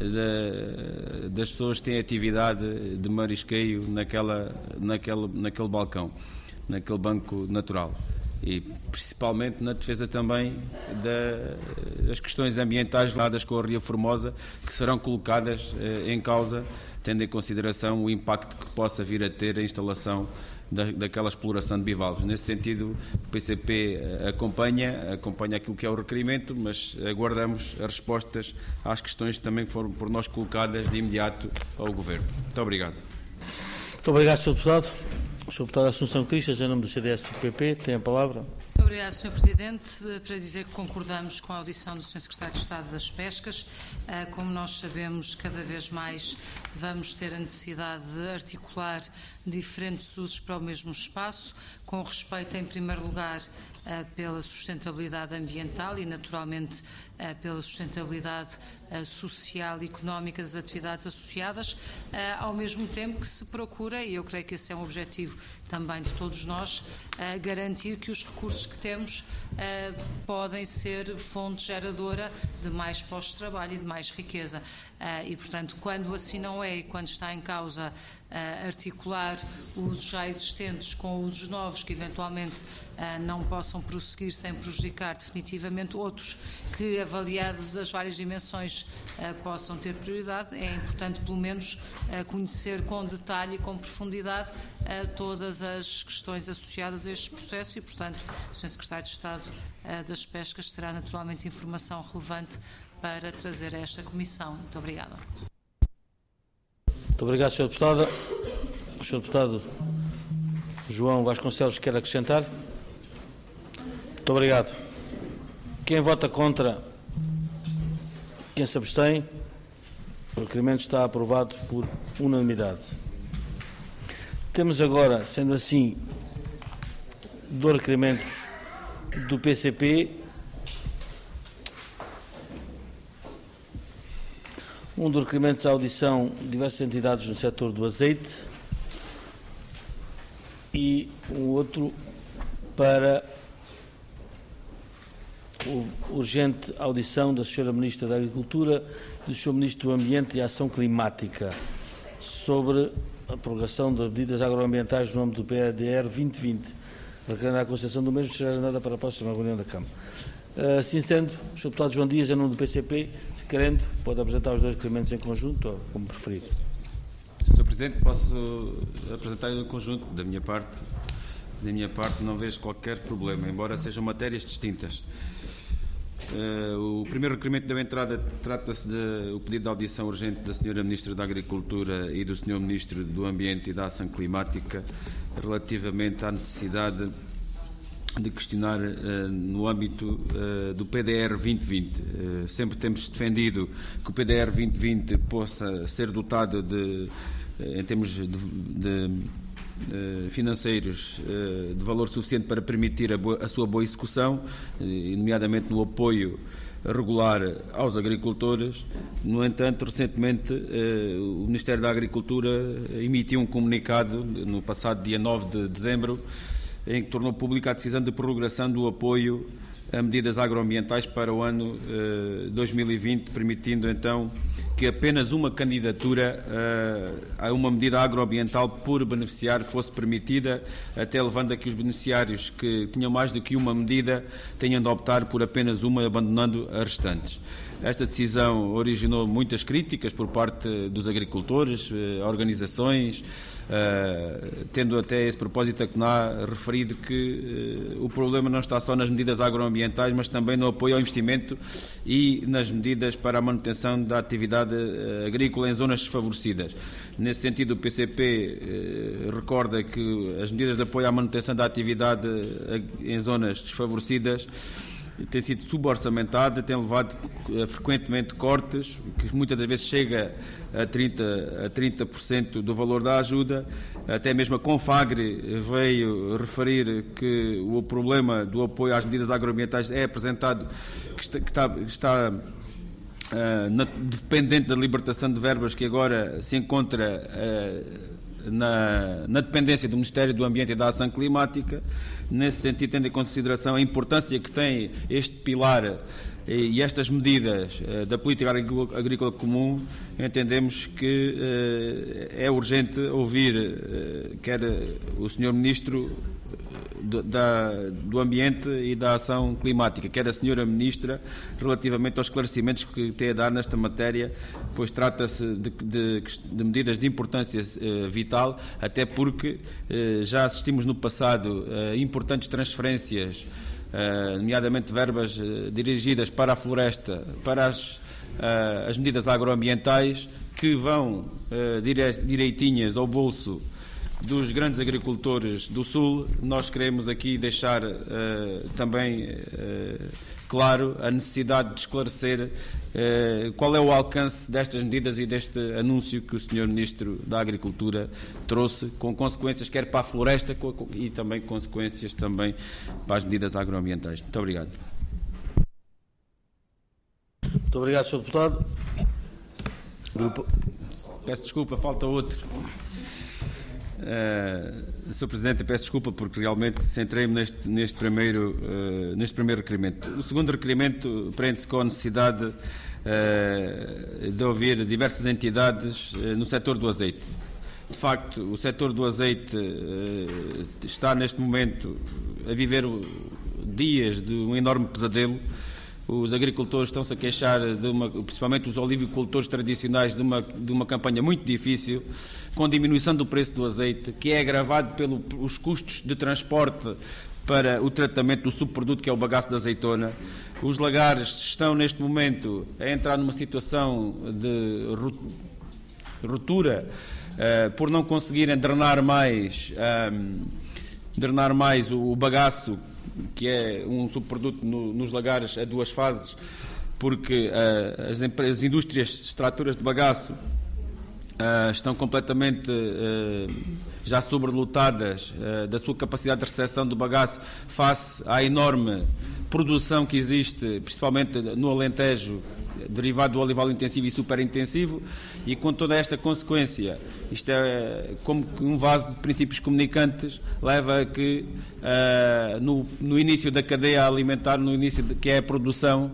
[SPEAKER 2] da, das pessoas que têm atividade de marisqueio naquela, naquele, naquele balcão, naquele banco natural. E principalmente na defesa também da, das questões ambientais ligadas com a Ria Formosa, que serão colocadas eh, em causa, tendo em consideração o impacto que possa vir a ter a instalação da, daquela exploração de bivalves. Nesse sentido, o P C P acompanha, acompanha aquilo que é o requerimento, mas aguardamos as respostas às questões que também foram por nós colocadas de imediato ao Governo. Muito obrigado.
[SPEAKER 1] Muito obrigado, senhor Deputado. O senhor Deputado Assunção Cristas, em nome do C D S P P, tem a palavra.
[SPEAKER 7] Muito obrigado, senhor Presidente. Para dizer que concordamos com a audição do senhor Secretário de Estado das Pescas. Como nós sabemos, cada vez mais vamos ter a necessidade de articular diferentes usos para o mesmo espaço, com respeito, em primeiro lugar, pela sustentabilidade ambiental e, naturalmente, pela sustentabilidade social e económica das atividades associadas, ao mesmo tempo que se procura, e eu creio que esse é um objetivo também de todos nós, garantir que os recursos que temos podem ser fonte geradora de mais postos de trabalho e de mais riqueza. E, portanto, quando assim não é e quando está em causa articular usos já existentes com usos novos que eventualmente não possam prosseguir sem prejudicar definitivamente outros que, avaliados das várias dimensões, possam ter prioridade, é importante pelo menos conhecer com detalhe e com profundidade todas as questões associadas a este processo e, portanto, o senhor Secretário de Estado das Pescas terá naturalmente informação relevante para trazer a esta Comissão. Muito obrigada.
[SPEAKER 1] Muito obrigado, senhor Deputado. O senhor Deputado João Vasconcelos quer acrescentar? Muito obrigado. Quem vota contra? Quem se abstém? O requerimento está aprovado por unanimidade. Temos agora, sendo assim, dois requerimentos do P C P. Um dos requerimentos à audição de diversas entidades no setor do azeite e um outro para urgente audição da senhora Ministra da Agricultura e do senhor Ministro do Ambiente e Ação Climática sobre a prorrogação das medidas agroambientais no âmbito do P D R vinte vinte. Requerendo a concessão do mesmo, será agendada para a próxima reunião da Câmara. Assim sendo, o senhor Deputado João Dias, em nome do P C P, se querendo, pode apresentar os dois requerimentos em conjunto, ou como preferir.
[SPEAKER 2] senhor Presidente, posso apresentar em conjunto. Da minha parte, da minha parte não vejo qualquer problema, embora sejam matérias distintas. Uh, o primeiro requerimento da entrada trata-se do pedido de audição urgente da senhora Ministra da Agricultura e do senhor Ministro do Ambiente e da Ação Climática relativamente à necessidade de questionar uh, no âmbito uh, do P D R vinte vinte. Uh, sempre temos defendido que o P D R vinte vinte possa ser dotado de, uh, em termos de, de Uh, financeiros uh, de valor suficiente para permitir a, boa, a sua boa execução, uh, nomeadamente no apoio regular aos agricultores. No entanto, recentemente uh, o Ministério da Agricultura emitiu um comunicado no passado dia nove de dezembro em que tornou pública a decisão de prorrogação do apoio a medidas agroambientais para o ano uh, dois mil e vinte, permitindo então que apenas uma candidatura uh, a uma medida agroambiental por beneficiário fosse permitida, até levando a que os beneficiários que tinham mais do que uma medida tenham de optar por apenas uma, abandonando as restantes. Esta decisão originou muitas críticas por parte dos agricultores, uh, organizações, Uh, tendo até esse propósito a C N A referido que uh, o problema não está só nas medidas agroambientais, mas também no apoio ao investimento e nas medidas para a manutenção da atividade uh, agrícola em zonas desfavorecidas. Nesse sentido, o P C P uh, recorda que as medidas de apoio à manutenção da atividade uh, em zonas desfavorecidas tem sido suborçamentada, tem levado uh, frequentemente cortes, que muitas das vezes chega a trinta, a trinta por cento do valor da ajuda. Até mesmo a Confagre veio referir que o problema do apoio às medidas agroambientais é apresentado, que está, que está, está uh, na, dependente da libertação de verbas que agora se encontra uh, na, na dependência do Ministério do Ambiente e da Ação Climática. Nesse sentido, tendo em consideração a importância que tem este pilar e estas medidas da política agrícola comum, entendemos que é urgente ouvir quer o senhor Ministro do Ambiente e da Ação Climática, quer a senhora Ministra, relativamente aos esclarecimentos que tem a dar nesta matéria, pois trata-se de, de, de medidas de importância uh, vital, até porque uh, já assistimos no passado a uh, importantes transferências, uh, nomeadamente verbas uh, dirigidas para a floresta, para as, uh, as medidas agroambientais, que vão uh, dire, direitinhas ao bolso dos grandes agricultores do Sul. Nós queremos aqui deixar uh, também uh, claro a necessidade de esclarecer uh, qual é o alcance destas medidas e deste anúncio que o senhor Ministro da Agricultura trouxe, com consequências quer para a floresta e também consequências também para as medidas agroambientais. Muito obrigado.
[SPEAKER 1] Muito obrigado, senhor Deputado. Grupo...
[SPEAKER 2] Peço desculpa, falta outro. Uh, senhor Presidente, peço desculpa porque realmente centrei-me neste, neste, primeiro, uh, neste primeiro requerimento. O segundo requerimento prende-se com a necessidade uh, de ouvir diversas entidades uh, no setor do azeite. De facto, o setor do azeite uh, está neste momento a viver dias de um enorme pesadelo. Os agricultores estão-se a queixar, de uma, principalmente os olivicultores tradicionais, de uma, de uma campanha muito difícil, com diminuição do preço do azeite, que é agravado pelos custos de transporte para o tratamento do subproduto que é o bagaço da azeitona. Os lagares estão neste momento a entrar numa situação de ruptura uh, por não conseguirem drenar mais, um, drenar mais o, o bagaço, que é um subproduto no, nos lagares a duas fases, porque uh, as, empresas, as indústrias extratoras de bagaço uh, estão completamente uh, já sobrelotadas uh, da sua capacidade de recepção do bagaço face à enorme produção que existe, principalmente no Alentejo, derivado do olival intensivo e superintensivo, e com toda esta consequência, isto é como que um vaso de princípios comunicantes, leva a que uh, no, no início da cadeia alimentar, no início de, que é a produção,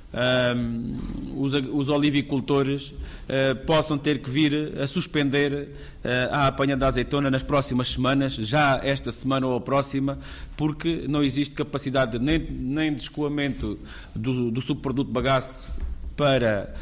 [SPEAKER 2] uh, os, os olivicultores uh, possam ter que vir a suspender uh, a apanha da azeitona nas próximas semanas, já esta semana ou a próxima, porque não existe capacidade nem, nem de escoamento do, do subproduto bagaço para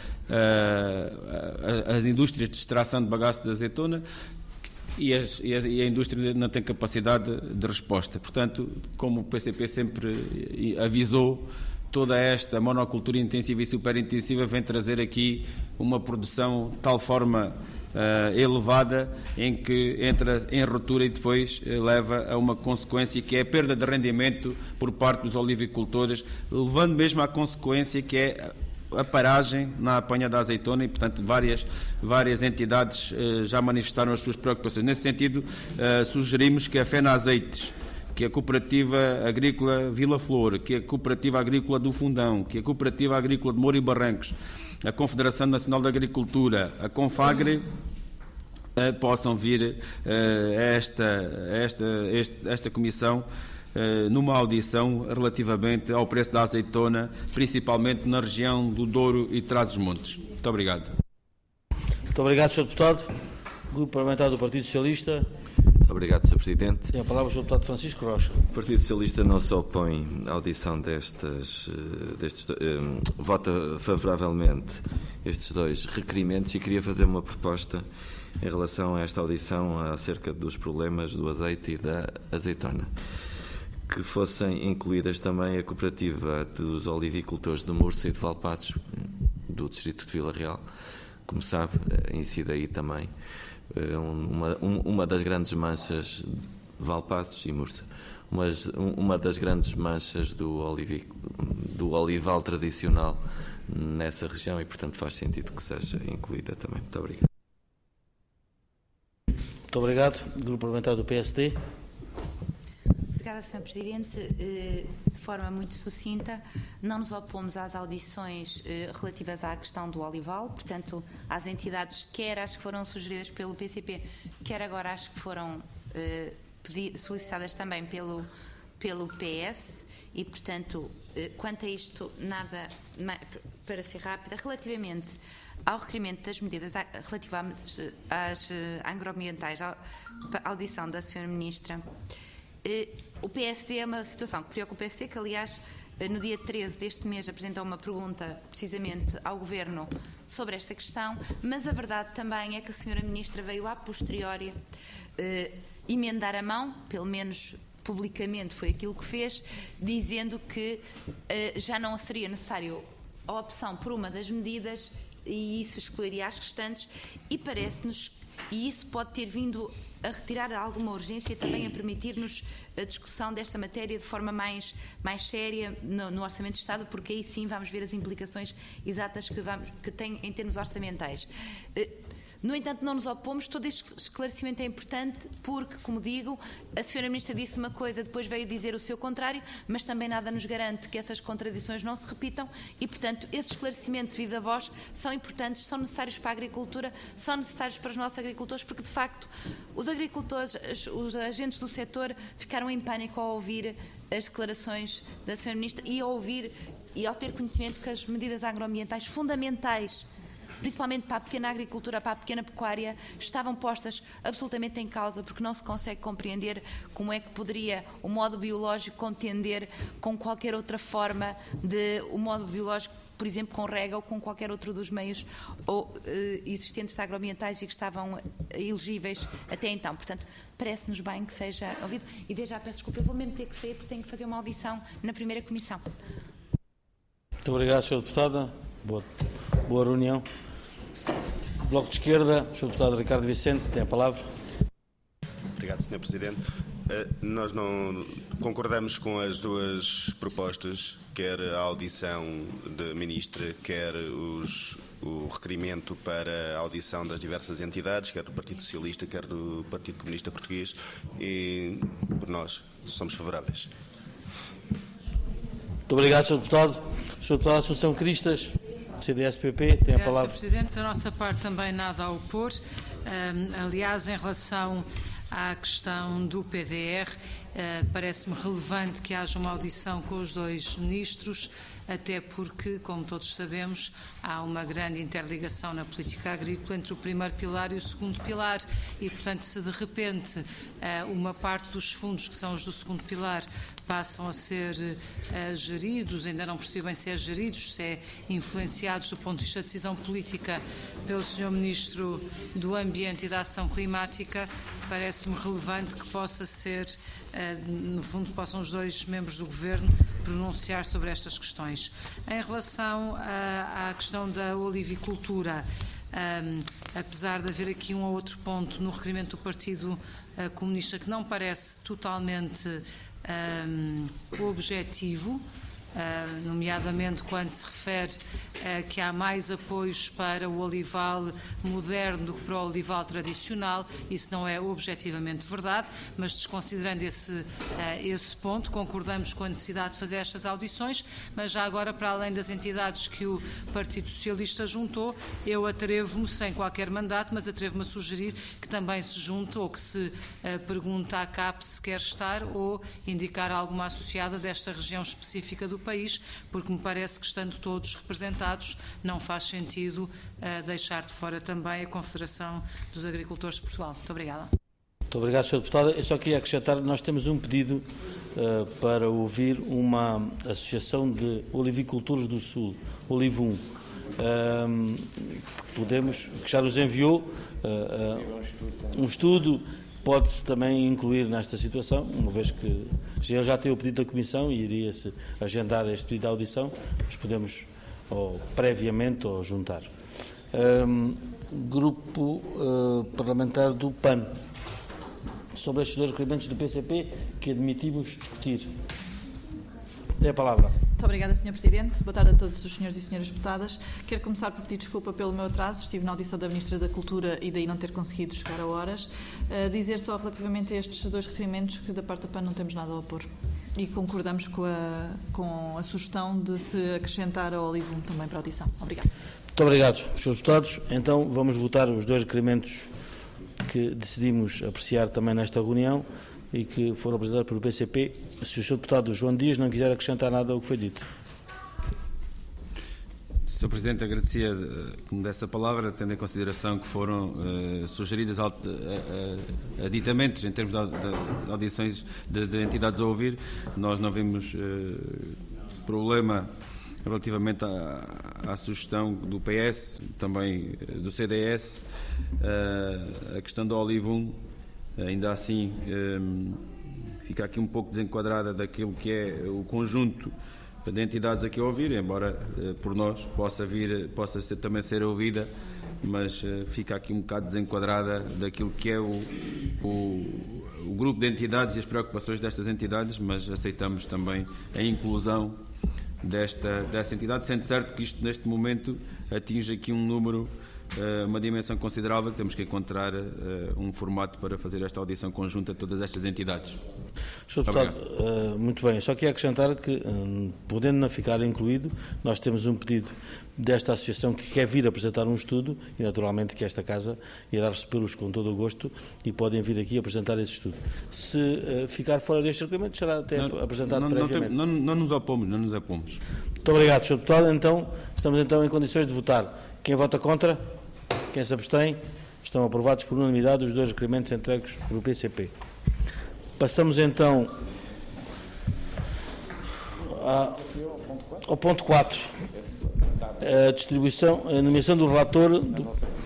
[SPEAKER 2] uh, as indústrias de extração de bagaço de azeitona, e, as, e, as, e a indústria não tem capacidade de resposta. Portanto, como o P C P sempre avisou, toda esta monocultura intensiva e superintensiva vem trazer aqui uma produção de tal forma uh, elevada, em que entra em ruptura e depois uh, leva a uma consequência que é a perda de rendimento por parte dos olivicultores, levando mesmo à consequência que é a paragem na apanha da azeitona, e portanto várias, várias entidades eh, já manifestaram as suas preocupações. Nesse sentido, eh, sugerimos que a FENA Azeites, que a Cooperativa Agrícola Vila Flor, que a Cooperativa Agrícola do Fundão, que a Cooperativa Agrícola de Moura e Barrancos, a Confederação Nacional da Agricultura, a Confagre, eh, possam vir eh, a esta, a esta, esta, esta comissão numa audição relativamente ao preço da azeitona, principalmente na região do Douro e Trás-os-Montes. Muito obrigado.
[SPEAKER 1] Muito obrigado, senhor Deputado. Grupo Parlamentar do Partido Socialista.
[SPEAKER 11] Muito obrigado, senhor Presidente.
[SPEAKER 1] Tem a palavra o senhor Deputado Francisco Rocha.
[SPEAKER 11] O Partido Socialista não se opõe à audição destes, destes um, vota favoravelmente estes dois requerimentos, e queria fazer uma proposta em relação a esta audição acerca dos problemas do azeite e da azeitona. Que fossem incluídas também a cooperativa dos olivicultores de Mursa e de Valpassos, do distrito de Vila Real. Como sabe, incide aí também uma, uma das grandes manchas de Valpassos e Mursa, uma, uma das grandes manchas do, olivi, do olival tradicional nessa região, e portanto faz sentido que seja incluída também. Muito obrigado.
[SPEAKER 1] Muito obrigado. Grupo Parlamentar do P S D.
[SPEAKER 4] Obrigada, senhor Presidente. De forma muito sucinta, não nos opomos às audições relativas à questão do olival, portanto, às entidades, quer as que foram sugeridas pelo P C P, quer agora as que foram solicitadas também pelo, pelo P S, e, portanto, quanto a isto, nada, para ser rápida, relativamente ao requerimento das medidas relativas às agroambientais, à audição da senhora Ministra. O P S D é uma situação que preocupa o P S D, que aliás no dia treze deste mês apresentou uma pergunta precisamente ao Governo sobre esta questão, mas a verdade também é que a senhora Ministra veio a posteriori eh, emendar a mão, pelo menos publicamente foi aquilo que fez, dizendo que eh, já não seria necessário a opção por uma das medidas e isso excluiria as restantes, e parece-nos e isso pode ter vindo a retirar alguma urgência, também a permitir-nos a discussão desta matéria de forma mais, mais séria no, no Orçamento de Estado, porque aí sim vamos ver as implicações exatas que, vamos, que tem em termos orçamentais. No entanto, não nos opomos, todo este esclarecimento é importante porque, como digo, a senhora Ministra disse uma coisa, depois veio dizer o seu contrário, mas também nada nos garante que essas contradições não se repitam e, portanto, esses esclarecimentos viva voz são importantes, são necessários para a agricultura, são necessários para os nossos agricultores, porque, de facto, os agricultores, os agentes do setor ficaram em pânico ao ouvir as declarações da senhora Ministra e ao ouvir e ao ter conhecimento que as medidas agroambientais fundamentais, principalmente para a pequena agricultura, para a pequena pecuária, estavam postas absolutamente em causa, porque não se consegue compreender como é que poderia o modo biológico contender com qualquer outra forma de o modo biológico, por exemplo, com rega ou com qualquer outro dos meios ou, eh, existentes de agroambientais e que estavam elegíveis até então. Portanto, parece-nos bem que seja ouvido. E desde já peço desculpa, eu vou mesmo ter que sair porque tenho que fazer uma audição na primeira comissão.
[SPEAKER 1] Muito obrigado, senhora Deputada. Boa, boa reunião. Bloco de Esquerda, o senhor Deputado Ricardo Vicente, tem a palavra.
[SPEAKER 6] Obrigado, senhor Presidente. Nós não concordamos com as duas propostas, quer a audição da Ministra, quer os, o requerimento para a audição das diversas entidades, quer do Partido Socialista, quer do Partido Comunista Português, e por nós somos favoráveis.
[SPEAKER 1] Muito obrigado, senhor Deputado. senhor Deputado Assunção Cristas, C D S P P, tem a palavra.
[SPEAKER 7] senhor Presidente, da nossa parte também nada a opor. Um, aliás, em relação à questão do P D R, uh, parece-me relevante que haja uma audição com os dois ministros, até porque, como todos sabemos, há uma grande interligação na política agrícola entre o primeiro pilar e o segundo pilar e, portanto, se de repente uh, uma parte dos fundos, que são os do segundo pilar, passam a ser uh, geridos, ainda não percebi bem se é geridos, se é influenciados do ponto de vista da decisão política pelo senhor Ministro do Ambiente e da Ação Climática, parece-me relevante que possa ser, uh, no fundo, possam os dois membros do Governo pronunciar sobre estas questões. Em relação à, à questão da olivicultura, um, apesar de haver aqui um ou outro ponto no requerimento do Partido uh, Comunista que não parece totalmente Um, objetivo, uh, nomeadamente quando se refere uh, que há mais apoios para o olival moderno do que para o olival tradicional. Isso não é objetivamente verdade, mas desconsiderando esse, uh, esse ponto, concordamos com a necessidade de fazer estas audições, mas já agora, para além das entidades que o Partido Socialista juntou, eu atrevo-me, sem qualquer mandato, mas atrevo-me a sugerir que também se junte ou que se uh, pergunte à C A P se quer estar ou indicar alguma associada desta região específica do país, porque me parece que, estando todos representados, não faz sentido uh, deixar de fora também a Confederação dos Agricultores de Portugal. Muito obrigada.
[SPEAKER 1] Muito obrigado, senhor Deputado. Eu só queria acrescentar, nós temos um pedido uh, para ouvir uma associação de olivicultores do Sul, Olivum, uh, podemos, que já nos enviou uh, uh, um estudo. Pode-se também incluir nesta situação, uma vez que ele já tem o pedido da Comissão e iria-se agendar este pedido de audição, mas podemos, ou, previamente, ou juntar. Um, grupo uh, Parlamentar do P A N, sobre estes dois requerimentos do P C P que admitimos discutir. Tem a palavra.
[SPEAKER 12] Muito obrigada, senhor Presidente. Boa tarde a todos os senhores e senhoras deputadas. Quero começar por pedir desculpa pelo meu atraso. Estive na audição da Ministra da Cultura e daí não ter conseguido chegar a horas. Uh, dizer só relativamente a estes dois requerimentos que da parte do P A N não temos nada a opor. E concordamos com a, com a sugestão de se acrescentar ao Olivum também para a audição. Obrigada.
[SPEAKER 1] Muito obrigado, senhores deputados. Então vamos votar os dois requerimentos que decidimos apreciar também nesta reunião e que foram apresentados pelo P C P. Se o senhor Deputado João Dias não quiser acrescentar nada ao que foi dito.
[SPEAKER 2] senhor Presidente, agradecia que me desse a palavra, tendo em consideração que foram uh, sugeridas uh, uh, aditamentos em termos de, de, de audições de, de entidades a ouvir. Nós não vimos uh, problema relativamente à, à sugestão do P S, também do C D S, uh, a questão do Olivum. Ainda assim, um, fica aqui um pouco desenquadrada daquilo que é o conjunto de entidades aqui a ouvir, embora uh, por nós possa vir, possa ser, também ser ouvida, mas uh, fica aqui um bocado desenquadrada daquilo que é o, o, o grupo de entidades e as preocupações destas entidades, mas aceitamos também a inclusão desta, dessa entidade, sendo certo que isto neste momento atinge aqui um número, uma dimensão considerável, que temos que encontrar uh, um formato para fazer esta audição conjunta de todas estas entidades.
[SPEAKER 1] senhor Deputado, uh, muito bem, só queria acrescentar que, um, podendo não ficar incluído, nós temos um pedido desta associação que quer vir apresentar um estudo e, naturalmente, que esta Casa irá recebê-los com todo o gosto e podem vir aqui apresentar esse estudo. Se uh, ficar fora deste requerimento, será até não, apresentado
[SPEAKER 2] não,
[SPEAKER 1] previamente.
[SPEAKER 2] Não, tem, não, não nos opomos, não nos opomos.
[SPEAKER 1] Muito obrigado, senhor Deputado. Então, estamos então em condições de votar. Quem vota contra? Quem se abstém? Estão aprovados por unanimidade os dois requerimentos entregues pelo P C P. Passamos então a, ao ponto quatro. A distribuição, a nomeação do relator. Do...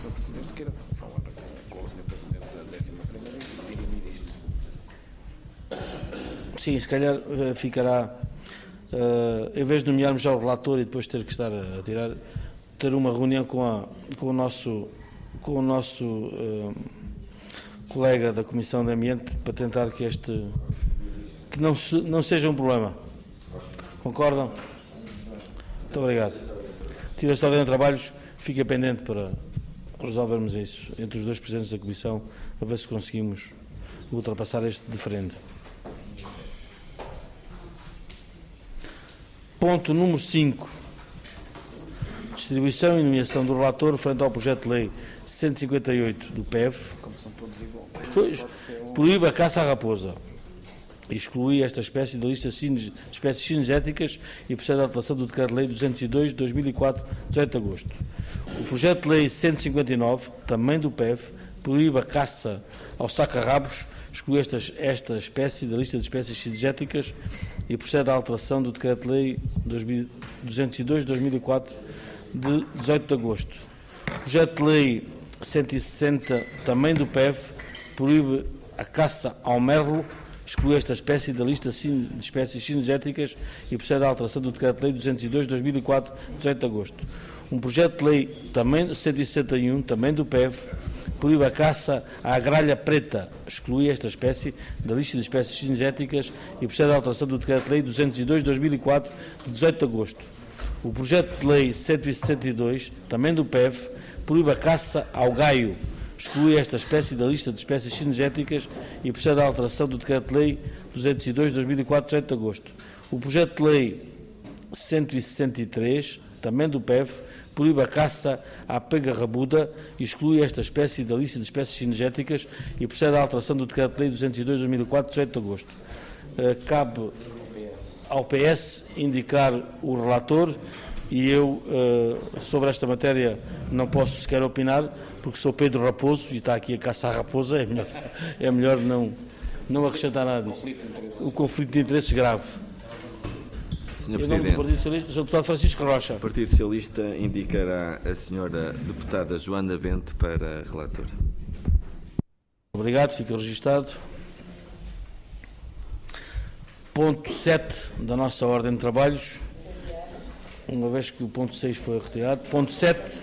[SPEAKER 1] Sim, se calhar ficará, uh, em vez de nomearmos já o relator e depois ter que estar a tirar, ter uma reunião com, a, com o nosso com o nosso uh, colega da Comissão de Ambiente para tentar que este que não, se, não seja um problema. Concordam? Muito obrigado. Tira esta ordem de trabalhos, fica pendente para resolvermos isso entre os dois presidentes da Comissão, a ver se conseguimos ultrapassar este diferendo. Ponto número cinco. Distribuição e nomeação do relator frente ao projeto de lei cento e cinquenta e oito do P E V.
[SPEAKER 5] Como são todos iguais.
[SPEAKER 1] Pois, proíbe a caça à raposa. Exclui esta espécie da lista de espécies cinegéticas e procede à alteração do Decreto-Lei duzentos e dois de dois mil e quatro, dezoito de agosto. O projeto de lei cento e cinquenta e nove, também do P E V, proíbe a caça ao saca-rabos, exclui esta, esta espécie da lista de espécies cinegéticas e procede à alteração do Decreto-Lei duzentos e dois de dois mil e quatro, de dezoito de agosto. O projeto de lei cento e sessenta, também do P E V, proíbe a caça ao merlo, exclui esta espécie da lista de espécies cinegéticas e procede à alteração do Decreto-Lei duzentos e dois de dois mil e quatro, dezoito de agosto. Um projeto de lei também cento e sessenta e um, também do P E V, proíbe a caça à gralha preta, exclui esta espécie da lista de espécies cinegéticas e procede à alteração do Decreto-Lei duzentos e dois de dois mil e quatro, de dezoito de agosto. O projeto de lei cento e sessenta e dois, também do P E V, proíbe a caça ao gaio, exclui esta espécie da lista de espécies cinegéticas e procede à alteração do Decreto-Lei duzentos e dois de dois mil e quatro, dezoito de agosto. O projeto de lei cento e sessenta e três, também do P E V, proíbe a caça à pega rabuda e exclui esta espécie da lista de espécies cinegéticas e procede à alteração do Decreto-Lei duzentos e dois de dois mil e quatro, dezoito de agosto. Uh, cabe ao P S indicar o relator e eu, uh, sobre esta matéria, não posso sequer opinar, porque sou Pedro Raposo e está aqui a caçar a raposa, é melhor, é melhor não, não acrescentar nada disso. O conflito de interesses grave.
[SPEAKER 11] senhor
[SPEAKER 1] Em nome
[SPEAKER 11] Presidente,
[SPEAKER 1] do Partido Socialista, senhor Deputado Francisco Rocha.
[SPEAKER 11] O Partido Socialista indicará a senhora Deputada Joana Bento para relatora.
[SPEAKER 1] Obrigado, fica registado. Ponto sete da nossa ordem de trabalhos, uma vez que o ponto seis foi retirado. Ponto sete,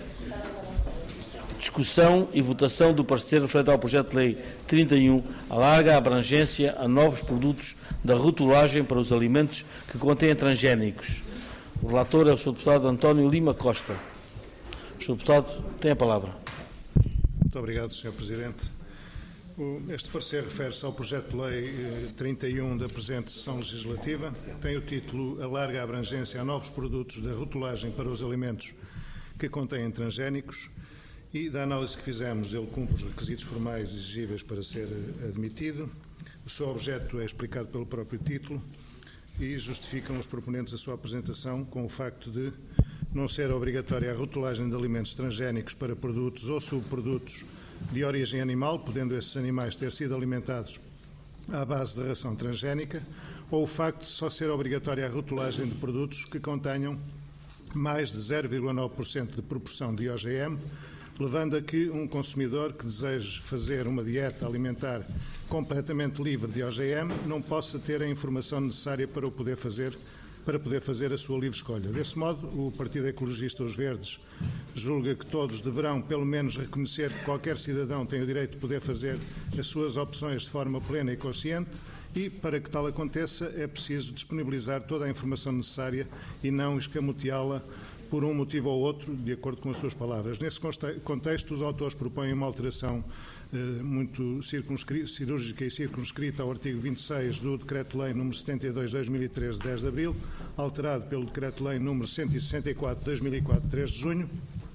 [SPEAKER 1] discussão e votação do parecer referente ao projeto de lei trinta e um, alarga a abrangência a novos produtos da rotulagem para os alimentos que contêm transgénicos. O relator é o senhor Deputado António Lima Costa. O senhor Deputado tem a palavra.
[SPEAKER 13] Muito obrigado, senhor Presidente. Este parecer refere-se ao projeto de lei trinta e um da presente sessão legislativa. Tem o título Alarga a abrangência a novos produtos da rotulagem para os alimentos que contêm transgénicos e, da análise que fizemos, ele cumpre os requisitos formais exigíveis para ser admitido. O seu objeto é explicado pelo próprio título e justificam os proponentes a sua apresentação com o facto de não ser obrigatória a rotulagem de alimentos transgénicos para produtos ou subprodutos de origem animal, podendo esses animais ter sido alimentados à base de ração transgénica, ou o facto de só ser obrigatória a rotulagem de produtos que contenham mais de zero vírgula nove por cento de proporção de O G M, levando a que um consumidor que deseje fazer uma dieta alimentar completamente livre de O G M não possa ter a informação necessária para o poder fazer, para poder fazer a sua livre escolha. Desse modo, o Partido Ecologista Os Verdes julga que todos deverão, pelo menos, reconhecer que qualquer cidadão tem o direito de poder fazer as suas opções de forma plena e consciente e, para que tal aconteça, é preciso disponibilizar toda a informação necessária e não escamoteá-la por um motivo ou outro, de acordo com as suas palavras. Nesse contexto, os autores propõem uma alteração eh, muito cirúrgica e circunscrita ao artigo vinte e seis do Decreto-Lei número setenta e dois de dois mil e treze, de dez de abril, alterado pelo Decreto-Lei número cento e sessenta e quatro de dois mil e quatro, de três de junho.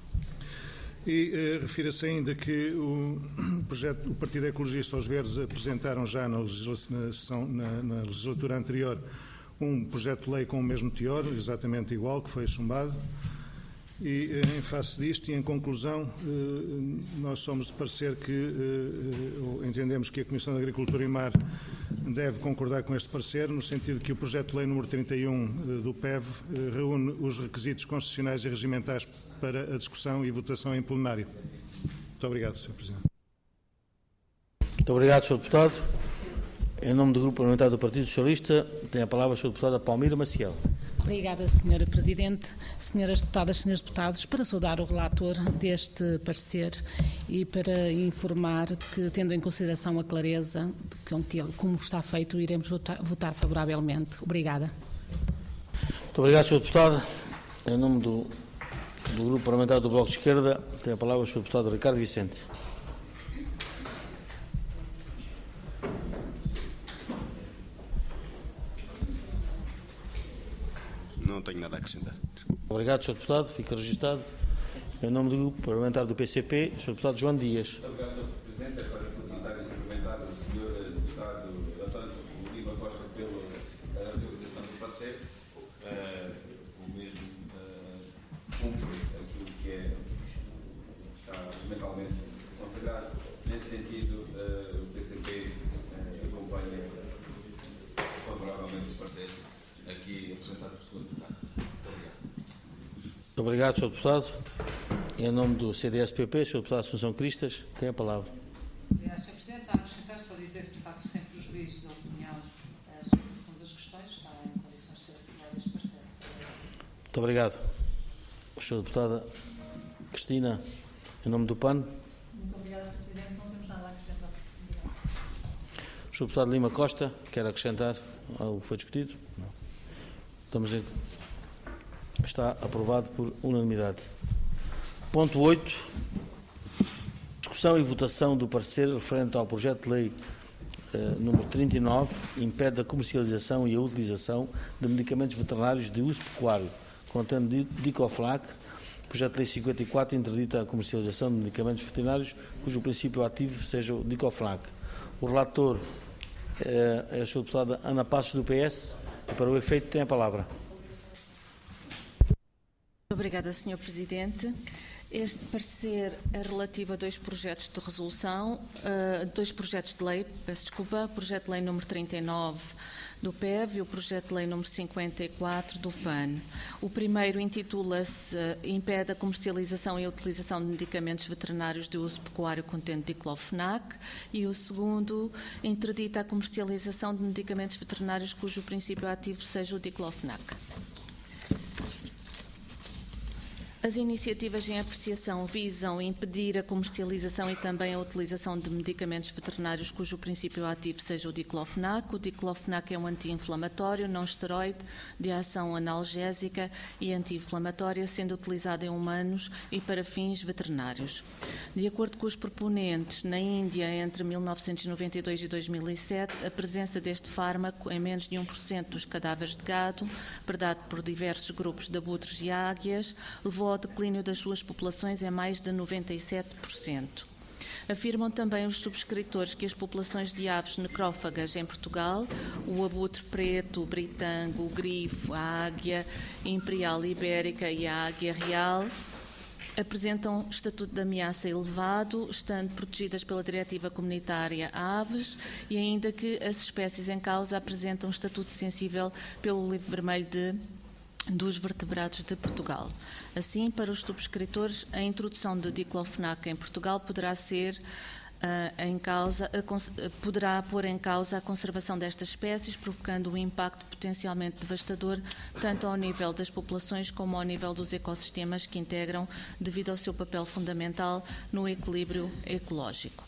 [SPEAKER 13] E eh, refira-se ainda que o, projeto, o Partido Ecologista Os Verdes apresentaram já na, legislação, na, na legislatura anterior um projeto de lei com o mesmo teor, exatamente igual, que foi chumbado. E, em face disto e em conclusão, nós somos de parecer que entendemos que a Comissão de Agricultura e Mar deve concordar com este parecer, no sentido que o projeto de lei número trinta e um do P E V reúne os requisitos constitucionais e regimentais para a discussão e votação em plenário. Muito obrigado, senhor Presidente.
[SPEAKER 1] Muito obrigado, senhor Deputado. Em nome do Grupo Parlamentar do Partido Socialista, tem a palavra a senhora Deputada Palmira Maciel.
[SPEAKER 14] Obrigada, senhora Presidente, senhoras deputadas, senhores deputados, para saudar o relator deste parecer e para informar que, tendo em consideração a clareza de com que ele, como está feito, iremos votar, votar favoravelmente. Obrigada.
[SPEAKER 1] Muito obrigado, senhor Deputado. Em nome do, do Grupo Parlamentar do Bloco de Esquerda, tem a palavra o senhor Deputado Ricardo Vicente.
[SPEAKER 6] Não tenho nada a acrescentar.
[SPEAKER 1] Obrigado, senhor Deputado. Fica registado. Em nome do Grupo Parlamentar do P C P, o senhor Deputado João Dias.
[SPEAKER 2] Muito obrigado, senhor Presidente. É para felicitar e cumprimentar o senhor Deputado António Lima Costa pela realização desse parceiro. Uh, o mesmo uh, cumpre aquilo que é, está fundamentalmente consagrado. Nesse sentido, uh, o P C P uh, acompanha favoravelmente os parceiros aqui apresentados pelo senhor Deputado. Muito obrigado.
[SPEAKER 1] Muito obrigado, senhor Deputado. Em nome do C D S P P, o senhor Deputado Assunção Cristas, tem a palavra.
[SPEAKER 7] Obrigado, senhor Presidente. A acrescentar, só dizer que, de facto, sem prejuízo da opinião uh, sobre profundas questões, está em condições de ser aprovado este parceiro.
[SPEAKER 1] Muito obrigado. A senhora Deputada Cristina, em nome do P A N.
[SPEAKER 12] Muito obrigada, senhor Presidente. Não temos nada a acrescentar.
[SPEAKER 1] O senhor Deputado Lima Costa, quer acrescentar algo que foi discutido? Não. Estamos em... Está aprovado por unanimidade. Ponto oito. Discussão e votação do parecer referente ao projeto de lei eh, número trinta e nove, impede a comercialização e a utilização de medicamentos veterinários de uso pecuário, contendo Diclofenac. Projeto de lei cinquenta e quatro interdita a comercialização de medicamentos veterinários cujo princípio ativo seja o Diclofenac. O relator eh, é a senhora deputada Ana Passos, do P S, e para o efeito tem a palavra.
[SPEAKER 9] Obrigada, senhor Presidente. Este parecer é relativo a dois projetos de resolução, uh, dois projetos de lei, peço desculpa, o projeto de lei número trinta e nove do P E V e o projeto de lei número cinquenta e quatro do P A N. O primeiro intitula-se uh, Impede a comercialização e a utilização de medicamentos veterinários de uso pecuário contendo Diclofenac, e o segundo interdita a comercialização de medicamentos veterinários cujo princípio ativo seja o Diclofenac. As iniciativas em apreciação visam impedir a comercialização e também a utilização de medicamentos veterinários cujo princípio ativo seja o Diclofenac. O Diclofenac é um anti-inflamatório, não esteroide, de ação analgésica e anti-inflamatória, sendo utilizado em humanos e para fins veterinários. De acordo com os proponentes, na Índia, entre mil novecentos e noventa e dois e dois mil e sete, a presença deste fármaco em menos de um por cento dos cadáveres de gado, predado por diversos grupos de abutres e águias, levou ao declínio das suas populações em mais de noventa e sete por cento. Afirmam também os subscritores que as populações de aves necrófagas em Portugal, o abutre preto, o britango, o grifo, a águia imperial ibérica e a águia real, apresentam estatuto de ameaça elevado, estando protegidas pela Diretiva Comunitária Aves, e ainda que as espécies em causa apresentam estatuto sensível pelo Livro Vermelho de dos vertebrados de Portugal. Assim, para os subscritores, a introdução de Diclofenac em Portugal poderá ser uh, em causa, a, poderá pôr em causa a conservação destas espécies, provocando um impacto potencialmente devastador tanto ao nível das populações como ao nível dos ecossistemas que integram, devido ao seu papel fundamental no equilíbrio ecológico.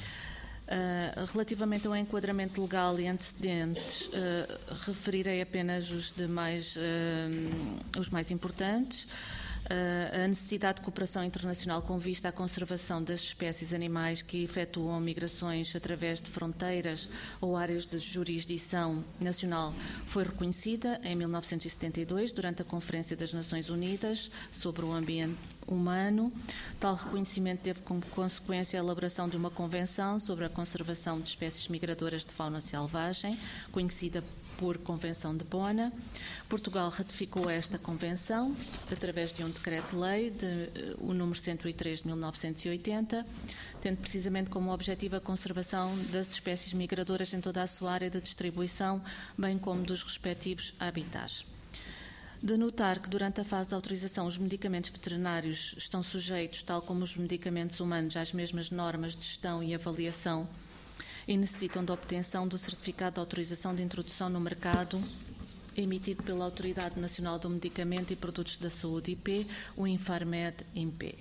[SPEAKER 9] Uh, relativamente ao enquadramento legal e antecedentes, uh, referirei apenas os, demais, uh, os mais importantes. Uh, a necessidade de cooperação internacional com vista à conservação das espécies animais que efetuam migrações através de fronteiras ou áreas de jurisdição nacional foi reconhecida em mil novecentos e setenta e dois durante a Conferência das Nações Unidas sobre o Ambiente Humano. Tal reconhecimento teve como consequência a elaboração de uma convenção sobre a conservação de espécies migradoras de fauna selvagem, conhecida por Convenção de Bona. Portugal ratificou esta convenção através de um decreto-lei, de, o número cento e três de mil novecentos e oitenta, tendo precisamente como objetivo a conservação das espécies migradoras em toda a sua área de distribuição, bem como dos respectivos habitats. De notar que durante a fase de autorização os medicamentos veterinários estão sujeitos, tal como os medicamentos humanos, às mesmas normas de gestão e avaliação e necessitam da obtenção do certificado de autorização de introdução no mercado emitido pela Autoridade Nacional do Medicamento e Produtos da Saúde I P, o Infarmed-INPE.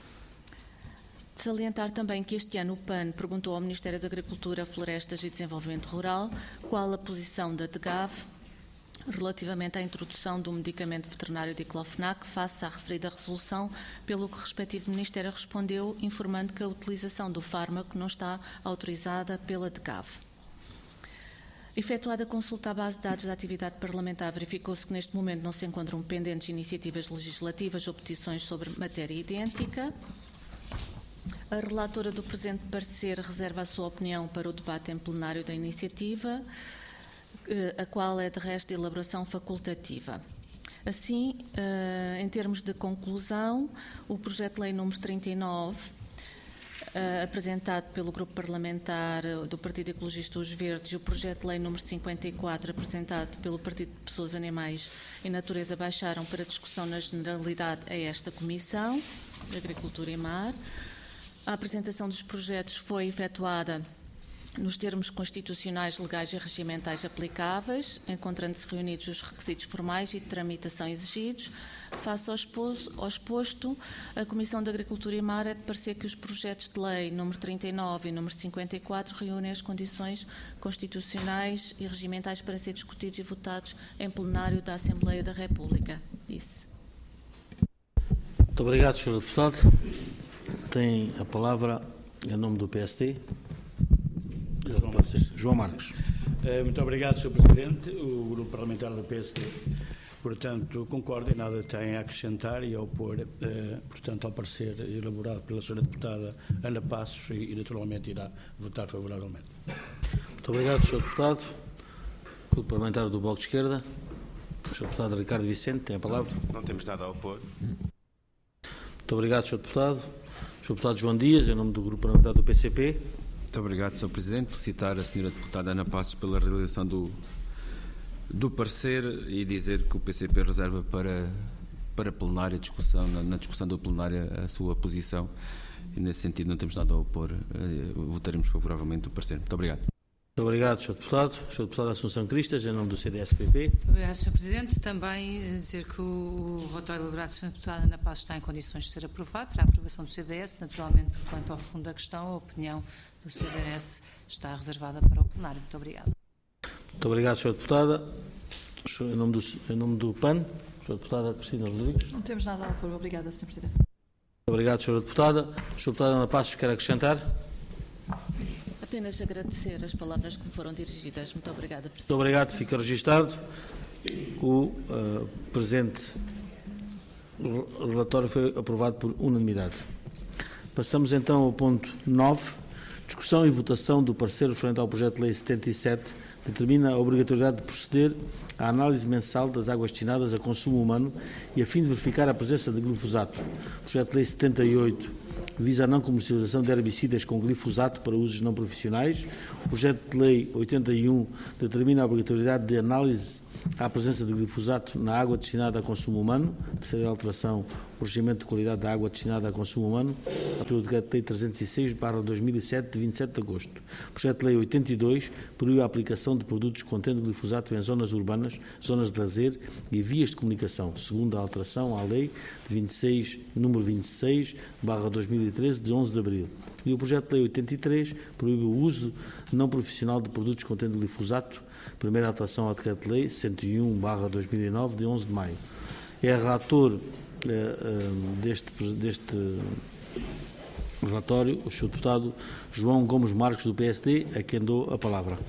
[SPEAKER 9] De salientar também que este ano o P A N perguntou ao Ministério da Agricultura, Florestas e Desenvolvimento Rural qual a posição da DGAV relativamente à introdução do medicamento veterinário diclofenac face à referida resolução, pelo que o respectivo Ministério respondeu informando que a utilização do fármaco não está autorizada pela DGAV. Efetuada a consulta à base de dados da atividade parlamentar, verificou-se que neste momento não se encontram pendentes iniciativas legislativas ou petições sobre matéria idêntica. A relatora do presente parecer reserva a sua opinião para o debate em plenário da iniciativa, a qual é de resto de elaboração facultativa. Assim, em termos de conclusão, o projeto de lei número trinta e nove, apresentado pelo Grupo Parlamentar do Partido Ecologista Os Verdes, e o projeto de lei número cinquenta e quatro, apresentado pelo Partido de Pessoas, Animais e Natureza, baixaram para discussão na generalidade a esta Comissão de Agricultura e Mar. A apresentação dos projetos foi efetuada nos termos constitucionais, legais e regimentais aplicáveis, encontrando-se reunidos os requisitos formais e de tramitação exigidos. Face ao exposto, ao exposto, a Comissão de Agricultura e Mar é de parecer que os projetos de lei número trinta e nove e número cinquenta e quatro reúnem as condições constitucionais e regimentais para ser discutidos e votados em plenário da Assembleia da República. Disse.
[SPEAKER 1] Muito obrigado, senhor Deputado. Tem a palavra, em nome do P S D, João Marcos. João Marcos.
[SPEAKER 15] Muito obrigado, senhor Presidente. O Grupo Parlamentar do P S D, portanto, concorda e nada tem a acrescentar e a opor, eh, portanto, ao parecer elaborado pela senhora Deputada Ana Passos e, e, naturalmente, irá votar favoravelmente.
[SPEAKER 1] Muito obrigado, senhor Deputado. Grupo Parlamentar do Bloco de Esquerda, o senhor Deputado Ricardo Vicente, tem a palavra.
[SPEAKER 6] Não temos nada a opor.
[SPEAKER 1] Muito obrigado, senhor Deputado. senhor Deputado João Dias, em nome do Grupo Parlamentar do P C P.
[SPEAKER 2] Muito obrigado, senhor Presidente. Felicitar a senhora Deputada Ana Passos pela realização do, do parecer e dizer que o P C P reserva para, para plenária discussão, na, na discussão da plenária, a sua posição. E, nesse sentido, não temos nada a opor. Eh, votaremos favoravelmente o parecer. Muito obrigado.
[SPEAKER 1] Muito obrigado, senhor Deputado. senhor Deputado Assunção Cristas, em nome do C D S P P.
[SPEAKER 7] Muito obrigado, senhor Presidente. Também dizer que o relatório elaborado pela senhora Deputada Ana Passos está em condições de ser aprovado. Terá a aprovação do C D S. Naturalmente, quanto ao fundo da questão, a opinião do C D S está reservada para o plenário. Muito obrigado.
[SPEAKER 1] Muito obrigado, senhora Deputada. Em nome do, em nome do P A N, senhora Deputada Cristina Rodrigues.
[SPEAKER 12] Não temos nada a opor. Obrigada, senhor Presidente.
[SPEAKER 1] Muito obrigado, senhora Deputada. senhora Deputada Ana Passos, quer acrescentar?
[SPEAKER 9] Apenas agradecer as palavras que me foram dirigidas. Muito obrigada, Presidente.
[SPEAKER 1] Muito obrigado. Fica registado. O uh, presente relatório foi aprovado por unanimidade. Passamos então ao ponto nove. Discussão e votação do parecer referente ao projeto de lei setenta e sete, que determina a obrigatoriedade de proceder à análise mensal das águas destinadas a consumo humano e a fim de verificar a presença de glifosato. O projeto de lei setenta e oito visa a não comercialização de herbicidas com glifosato para usos não profissionais. O projeto de lei oitenta e um determina a obrigatoriedade de análise à presença de glifosato na água destinada a consumo humano. Terceira alteração, o regimento de qualidade da água destinada a consumo humano, pelo Decreto-Lei trezentos e seis barra dois mil e sete, de vinte e sete de agosto. O projeto de lei oitenta e dois proíbe a aplicação de produtos contendo glifosato em zonas urbanas, zonas de lazer e vias de comunicação. Segunda alteração à lei de vinte e seis, número vinte e seis barra dois mil e treze, de onze de abril. E o projeto de lei oitenta e três proíbe o uso não profissional de produtos contendo glifosato. Primeira alteração ao Decreto-Lei cento e um barra dois mil e nove, de onze de maio. É relator eh, eh, deste, deste relatório o senhor Deputado João Gomes Marques, do P S D, a quem dou a palavra.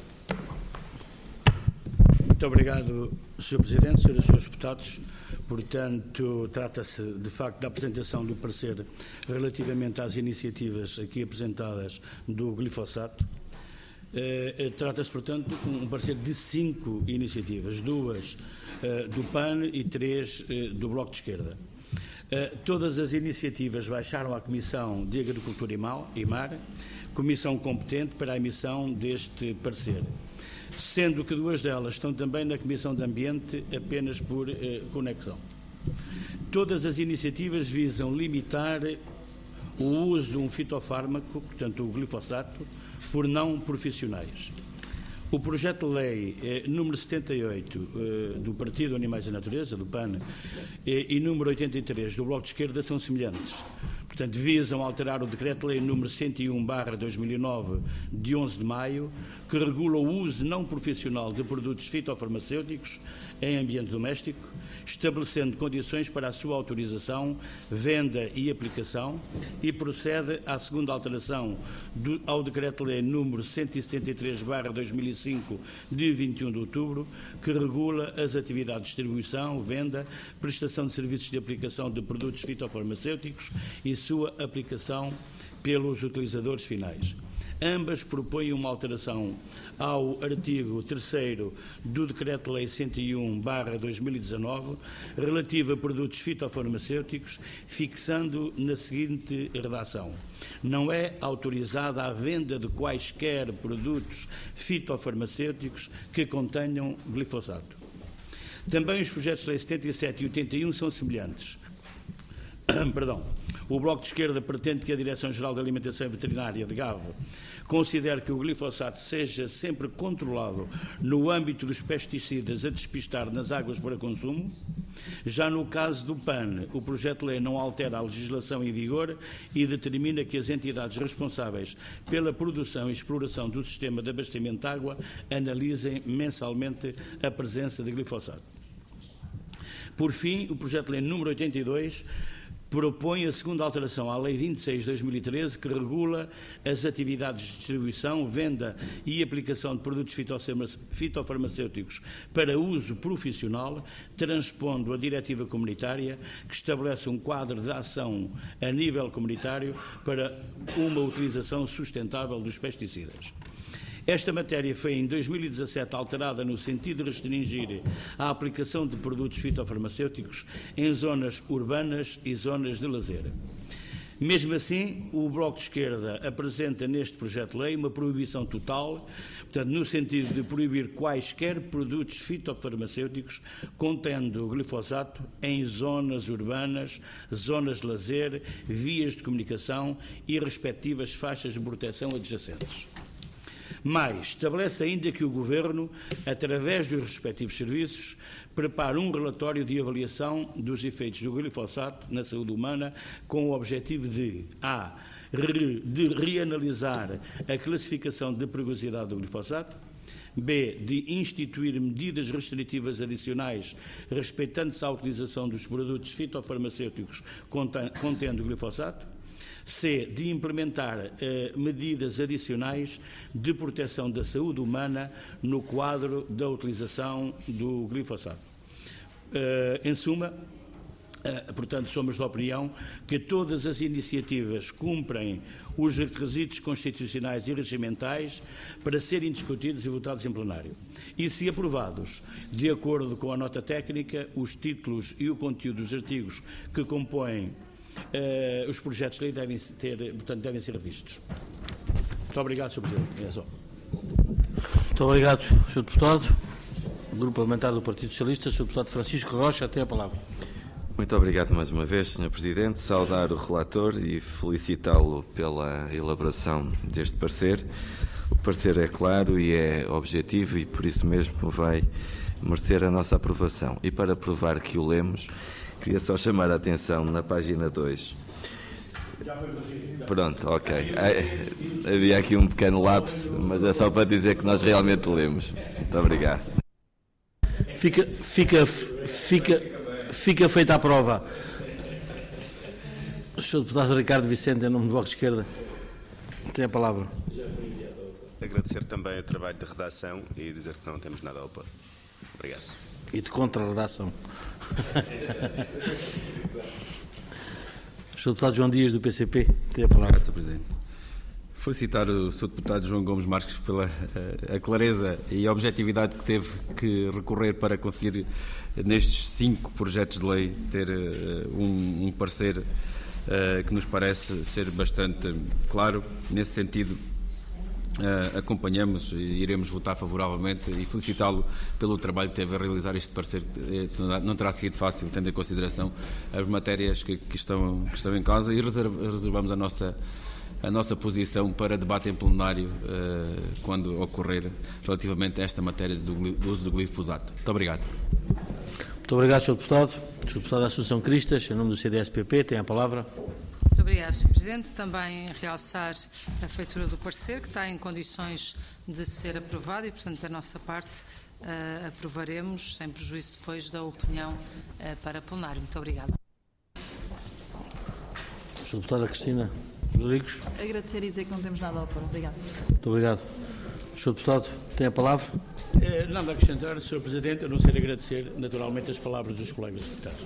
[SPEAKER 15] Muito obrigado, senhor Presidente, senhoras e senhores deputados. Portanto, trata-se, de facto, da apresentação do parecer relativamente às iniciativas aqui apresentadas do glifosato. Uh, Trata-se, portanto, de um parecer de cinco iniciativas, duas uh, do P A N e três uh, do Bloco de Esquerda. Uh, todas as iniciativas baixaram à Comissão de Agricultura e Mar, comissão competente para a emissão deste parecer, sendo que duas delas estão também na Comissão de Ambiente apenas por uh, conexão. Todas as iniciativas visam limitar o uso de um fitofármaco, portanto o glifosato, por não profissionais. O projeto de lei eh, número setenta e oito eh, do Partido Animais da Natureza, do P A N, eh, e número oitenta e três do Bloco de Esquerda são semelhantes. Portanto, visam alterar o Decreto-Lei número cento e um barra dois mil e nove, de onze de maio, que regula o uso não profissional de produtos fitofarmacêuticos em ambiente doméstico, estabelecendo condições para a sua autorização, venda e aplicação, e procede à segunda alteração do, ao Decreto-Lei número cento e setenta e três barra dois mil e cinco, de vinte e um de outubro, que regula as atividades de distribuição, venda, prestação de serviços de aplicação de produtos fitofarmacêuticos e sua aplicação pelos utilizadores finais. Ambas propõem uma alteração ao artigo terceiro do Decreto-Lei cento e um barra dois mil e dezanove, relativo a produtos fitofarmacêuticos, fixando na seguinte redação: não é autorizada a venda de quaisquer produtos fitofarmacêuticos que contenham glifosato. Também os projetos de lei setenta e sete e oitenta e um são semelhantes. Perdão. O Bloco de Esquerda pretende que a Direção-Geral da Alimentação e Veterinária de Gave considere que o glifosato seja sempre controlado no âmbito dos pesticidas a despistar nas águas para consumo. Já no caso do P A N, o projeto de lei não altera a legislação em vigor e determina que as entidades responsáveis pela produção e exploração do sistema de abastecimento de água analisem mensalmente a presença de glifosato. Por fim, o projeto de lei número oitenta e dois propõe a segunda alteração à Lei vinte e seis de dois mil e treze, que regula as atividades de distribuição, venda e aplicação de produtos fitofarmacêuticos para uso profissional, transpondo a diretiva comunitária que estabelece um quadro de ação a nível comunitário para uma utilização sustentável dos pesticidas. Esta matéria foi em dois mil e dezassete alterada no sentido de restringir a aplicação de produtos fitofarmacêuticos em zonas urbanas e zonas de lazer. Mesmo assim, o Bloco de Esquerda apresenta neste projeto de lei uma proibição total, portanto, no sentido de proibir quaisquer produtos fitofarmacêuticos contendo glifosato em zonas urbanas, zonas de lazer, vias de comunicação e respectivas faixas de proteção adjacentes. Mas estabelece ainda que o Governo, através dos respectivos serviços, prepare um relatório de avaliação dos efeitos do glifosato na saúde humana com o objetivo de a. Re, de reanalisar a classificação de perigosidade do glifosato, b. de instituir medidas restritivas adicionais respeitando-se à utilização dos produtos fitofarmacêuticos contendo glifosato, c. de implementar eh, medidas adicionais de proteção da saúde humana no quadro da utilização do glifosato. Eh, em suma, eh, portanto, somos da opinião que todas as iniciativas cumprem os requisitos constitucionais e regimentais para serem discutidos e votados em plenário. E, se aprovados, de acordo com a nota técnica, os títulos e o conteúdo dos artigos que compõem Uh, os projetos de lei devem, ter, portanto, devem ser revistos. Muito obrigado, senhor Presidente. É só.
[SPEAKER 1] Muito obrigado, senhor Deputado. O Grupo Parlamentar do Partido Socialista, senhor Deputado Francisco Rocha, tem a palavra.
[SPEAKER 11] Muito obrigado mais uma vez, senhor Presidente. Saudar o relator e felicitá-lo pela elaboração deste parecer. O parecer é claro e é objetivo e, por isso mesmo, vai merecer a nossa aprovação. E para provar que o lemos, queria só chamar a atenção na página dois. Pronto, ok. Havia aqui um pequeno lapso, mas é só para dizer que nós realmente lemos. Muito obrigado.
[SPEAKER 1] Fica, fica, fica, fica feita a prova. O senhor Deputado Ricardo Vicente, em nome do Bloco de Esquerda, tem a palavra.
[SPEAKER 6] Agradecer também o trabalho de redação e dizer que não temos nada a opor. Obrigado.
[SPEAKER 1] E de contra-redação. O senhor Deputado João Dias, do P C P, tem a palavra.
[SPEAKER 2] Obrigado, senhor Presidente. Felicitar o senhor Deputado João Gomes Marques pela a, a clareza e a objetividade que teve que recorrer para conseguir, nestes cinco projetos de lei, ter uh, um, um parecer uh, que nos parece ser bastante claro. Nesse sentido, Uh, acompanhamos e iremos votar favoravelmente e felicitá-lo pelo trabalho que teve a realizar este parecer. Não terá sido fácil, tendo em consideração as matérias que, que, estão, que estão em causa, e reserv, reservamos a nossa a nossa posição para debate em plenário quando ocorrer relativamente a esta matéria do, do uso do glifosato. Muito obrigado.
[SPEAKER 1] Muito obrigado, senhor Deputado. senhor Deputado Assunção Cristas, em nome do C D S P P, tem a palavra.
[SPEAKER 7] Muito obrigado, senhor Presidente. Também realçar a feitura do parecer, que está em condições de ser aprovado e, portanto, da nossa parte, uh, aprovaremos, sem prejuízo depois da opinião uh, para plenário. Muito obrigada.
[SPEAKER 1] senhora Deputada Cristina Rodrigues.
[SPEAKER 12] Agradecer e dizer que não temos nada a opor. Obrigado.
[SPEAKER 1] Muito obrigado. senhor Deputado, tem a palavra.
[SPEAKER 15] Eh, nada a acrescentar, senhor Presidente, a não ser agradecer, naturalmente, as palavras dos colegas deputados.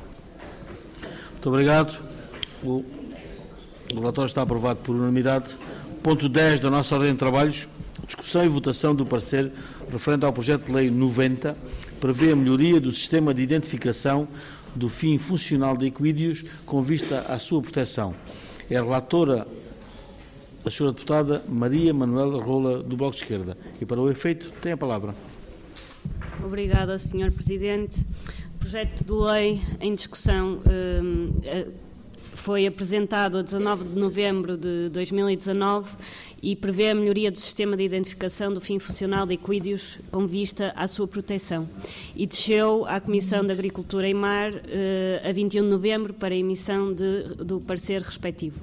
[SPEAKER 1] Muito obrigado. O relatório está aprovado por unanimidade. Ponto dez da nossa ordem de trabalhos. Discussão e votação do parecer referente ao projeto de lei noventa, prevê a melhoria do sistema de identificação do fim funcional de equídeos com vista à sua proteção. É a relatora a senhora deputada Maria Manuela Rola, do Bloco de Esquerda. E para o efeito, tem a palavra.
[SPEAKER 16] Obrigada, senhor Presidente. O projeto de lei em discussão eh, foi apresentado a dezanove de novembro de dois mil e dezanove e prevê a melhoria do sistema de identificação do fim funcional de equídeos com vista à sua proteção e desceu à Comissão de Agricultura e Mar eh, a vinte e um de novembro para a emissão de, do parecer respectivo.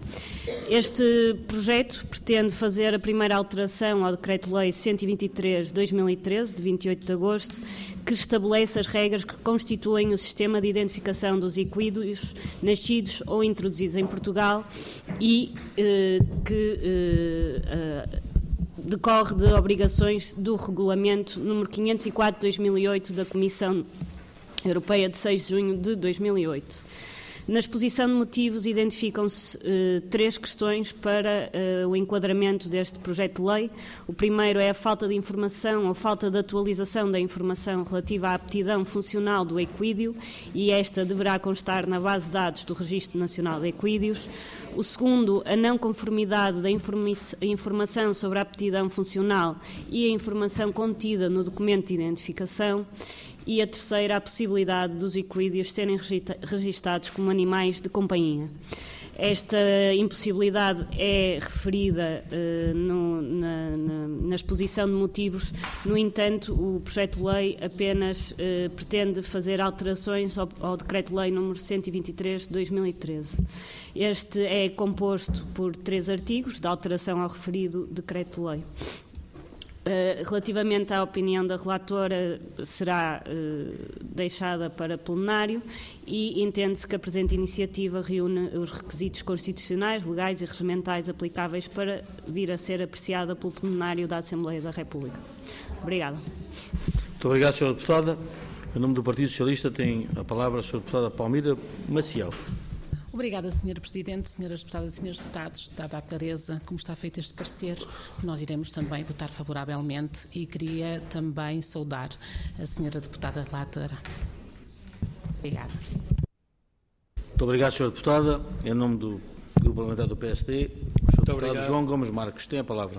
[SPEAKER 16] Este projeto pretende fazer a primeira alteração ao Decreto-Lei cento e vinte e três de dois mil e treze, de vinte e oito de agosto, que estabelece as regras que constituem o sistema de identificação dos equídeos nascidos ou introduzidos em Portugal e eh, que eh, eh, decorre de obrigações do Regulamento número quinhentos e quatro de dois mil e oito da Comissão Europeia de seis de junho de dois mil e oito. Na exposição de motivos identificam-se eh, três questões para eh, o enquadramento deste projeto de lei. O primeiro é a falta de informação ou falta de atualização da informação relativa à aptidão funcional do equídeo e esta deverá constar na base de dados do Registro Nacional de Equídeos. O segundo, a não conformidade da informa- informação sobre a aptidão funcional e a informação contida no documento de identificação. E a terceira, a possibilidade dos equídeos serem registados como animais de companhia. Esta impossibilidade é referida uh, no, na, na, na exposição de motivos. No entanto, o projeto de lei apenas uh, pretende fazer alterações ao, ao Decreto-Lei número cento e vinte e três de dois mil e treze. Este é composto por três artigos de alteração ao referido Decreto-Lei. Uh, relativamente à opinião da relatora, será uh, deixada para plenário e entende-se que a presente iniciativa reúne os requisitos constitucionais, legais e regimentais aplicáveis para vir a ser apreciada pelo plenário da Assembleia da República. Obrigada.
[SPEAKER 1] Muito obrigado, senhora Deputada. Em nome do Partido Socialista tem a palavra a senhora Deputada Palmira Maciel.
[SPEAKER 14] Obrigada, senhora Presidente, senhoras Deputadas e senhores Deputados. Dada a clareza como está feito este parecer, nós iremos também votar favoravelmente e queria também saudar a senhora Deputada Relatora. Obrigada.
[SPEAKER 1] Muito obrigado, senhora Deputada. Em nome do Grupo Parlamentar do P S D, o senhor Deputado obrigado. João Gomes Marques tem a palavra.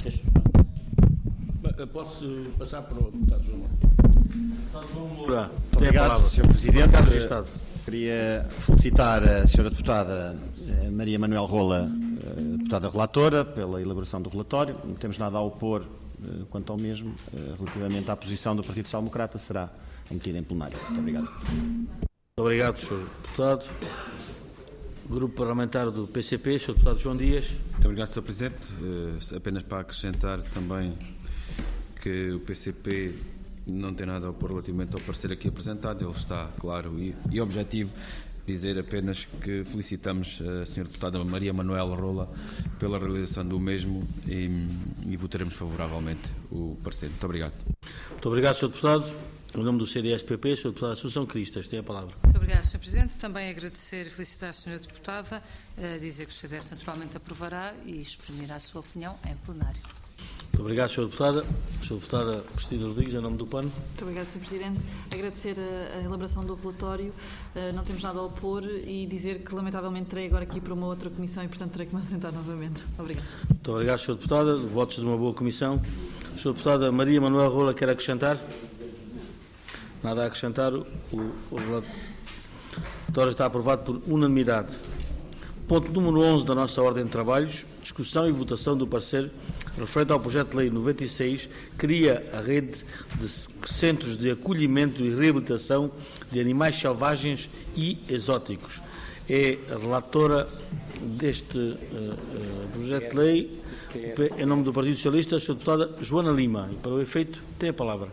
[SPEAKER 15] Posso passar para o Deputado João Moura?
[SPEAKER 1] Deputado João Moura.
[SPEAKER 17] Muito obrigado, senhor Presidente. Queria felicitar a senhora Deputada Maria Manuela Rola, Deputada Relatora, pela elaboração do relatório. Não temos nada a opor quanto ao mesmo. Relativamente à posição do Partido Social Democrata, será remetida em plenário. Muito obrigado.
[SPEAKER 1] Muito obrigado, senhor Deputado. Grupo Parlamentar do P C P, senhor Deputado João Dias.
[SPEAKER 2] Muito obrigado, senhor Presidente. Uh, apenas para acrescentar também que o P C P não tem nada a opor relativamente ao parecer aqui apresentado, ele está claro e, e objetivo. Dizer apenas que felicitamos a senhora Deputada Maria Manuela Rola pela realização do mesmo e, e votaremos favoravelmente o parecer. Muito obrigado.
[SPEAKER 1] Muito obrigado, senhor Deputado. Em nome do C D S P P, senhor Deputado Assunção Cristas, tem a palavra.
[SPEAKER 7] Muito obrigado, senhor Presidente. Também agradecer e felicitar a senhora Deputada, uh, dizer que o C D S naturalmente aprovará e exprimirá a sua opinião em plenário.
[SPEAKER 1] Muito obrigado, senhora Deputada. senhora Deputada Cristina Rodrigues, em nome do P A N.
[SPEAKER 12] Muito obrigado, senhor Presidente. Agradecer a, a elaboração do relatório, uh, não temos nada a opor e dizer que, lamentavelmente, terei agora aqui para uma outra comissão e, portanto, terei que me assentar novamente. Obrigado.
[SPEAKER 1] Muito obrigado, senhora Deputada. Votos de uma boa comissão. senhora Deputada Maria Manuela Rola, quer acrescentar? Nada a acrescentar. O, o relatório está aprovado por unanimidade. Ponto número onze da nossa ordem de trabalhos, discussão e votação do parecer referente ao projeto de lei noventa e seis, cria a rede de centros de acolhimento e reabilitação de animais selvagens e exóticos. É a relatora deste uh, uh, projeto de lei, em nome do Partido Socialista, a senhora deputada Joana Lima. E para o efeito, tem a palavra.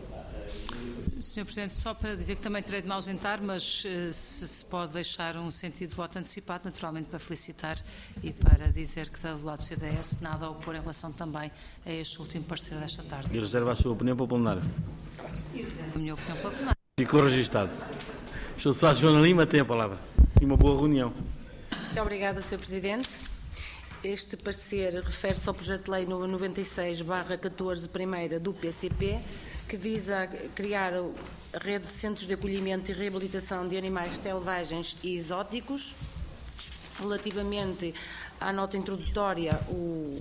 [SPEAKER 7] senhor Presidente, só para dizer que também terei de me ausentar, mas uh, se se pode deixar um sentido de voto antecipado, naturalmente para felicitar e para dizer que do lado do C D S nada a opor em relação também a este último parecer desta tarde.
[SPEAKER 1] E reserva a sua opinião para o plenário.
[SPEAKER 7] E reserva a minha opinião para o plenário.
[SPEAKER 1] Ficou registado. A senhora deputada Joana Lima tem a palavra. E uma boa reunião.
[SPEAKER 18] Muito obrigada, senhor Presidente. Este parecer refere-se ao projeto de lei número noventa e seis barra catorze, primeira do P C P, que visa criar a rede de centros de acolhimento e reabilitação de animais selvagens e exóticos. Relativamente à nota introdutória, o,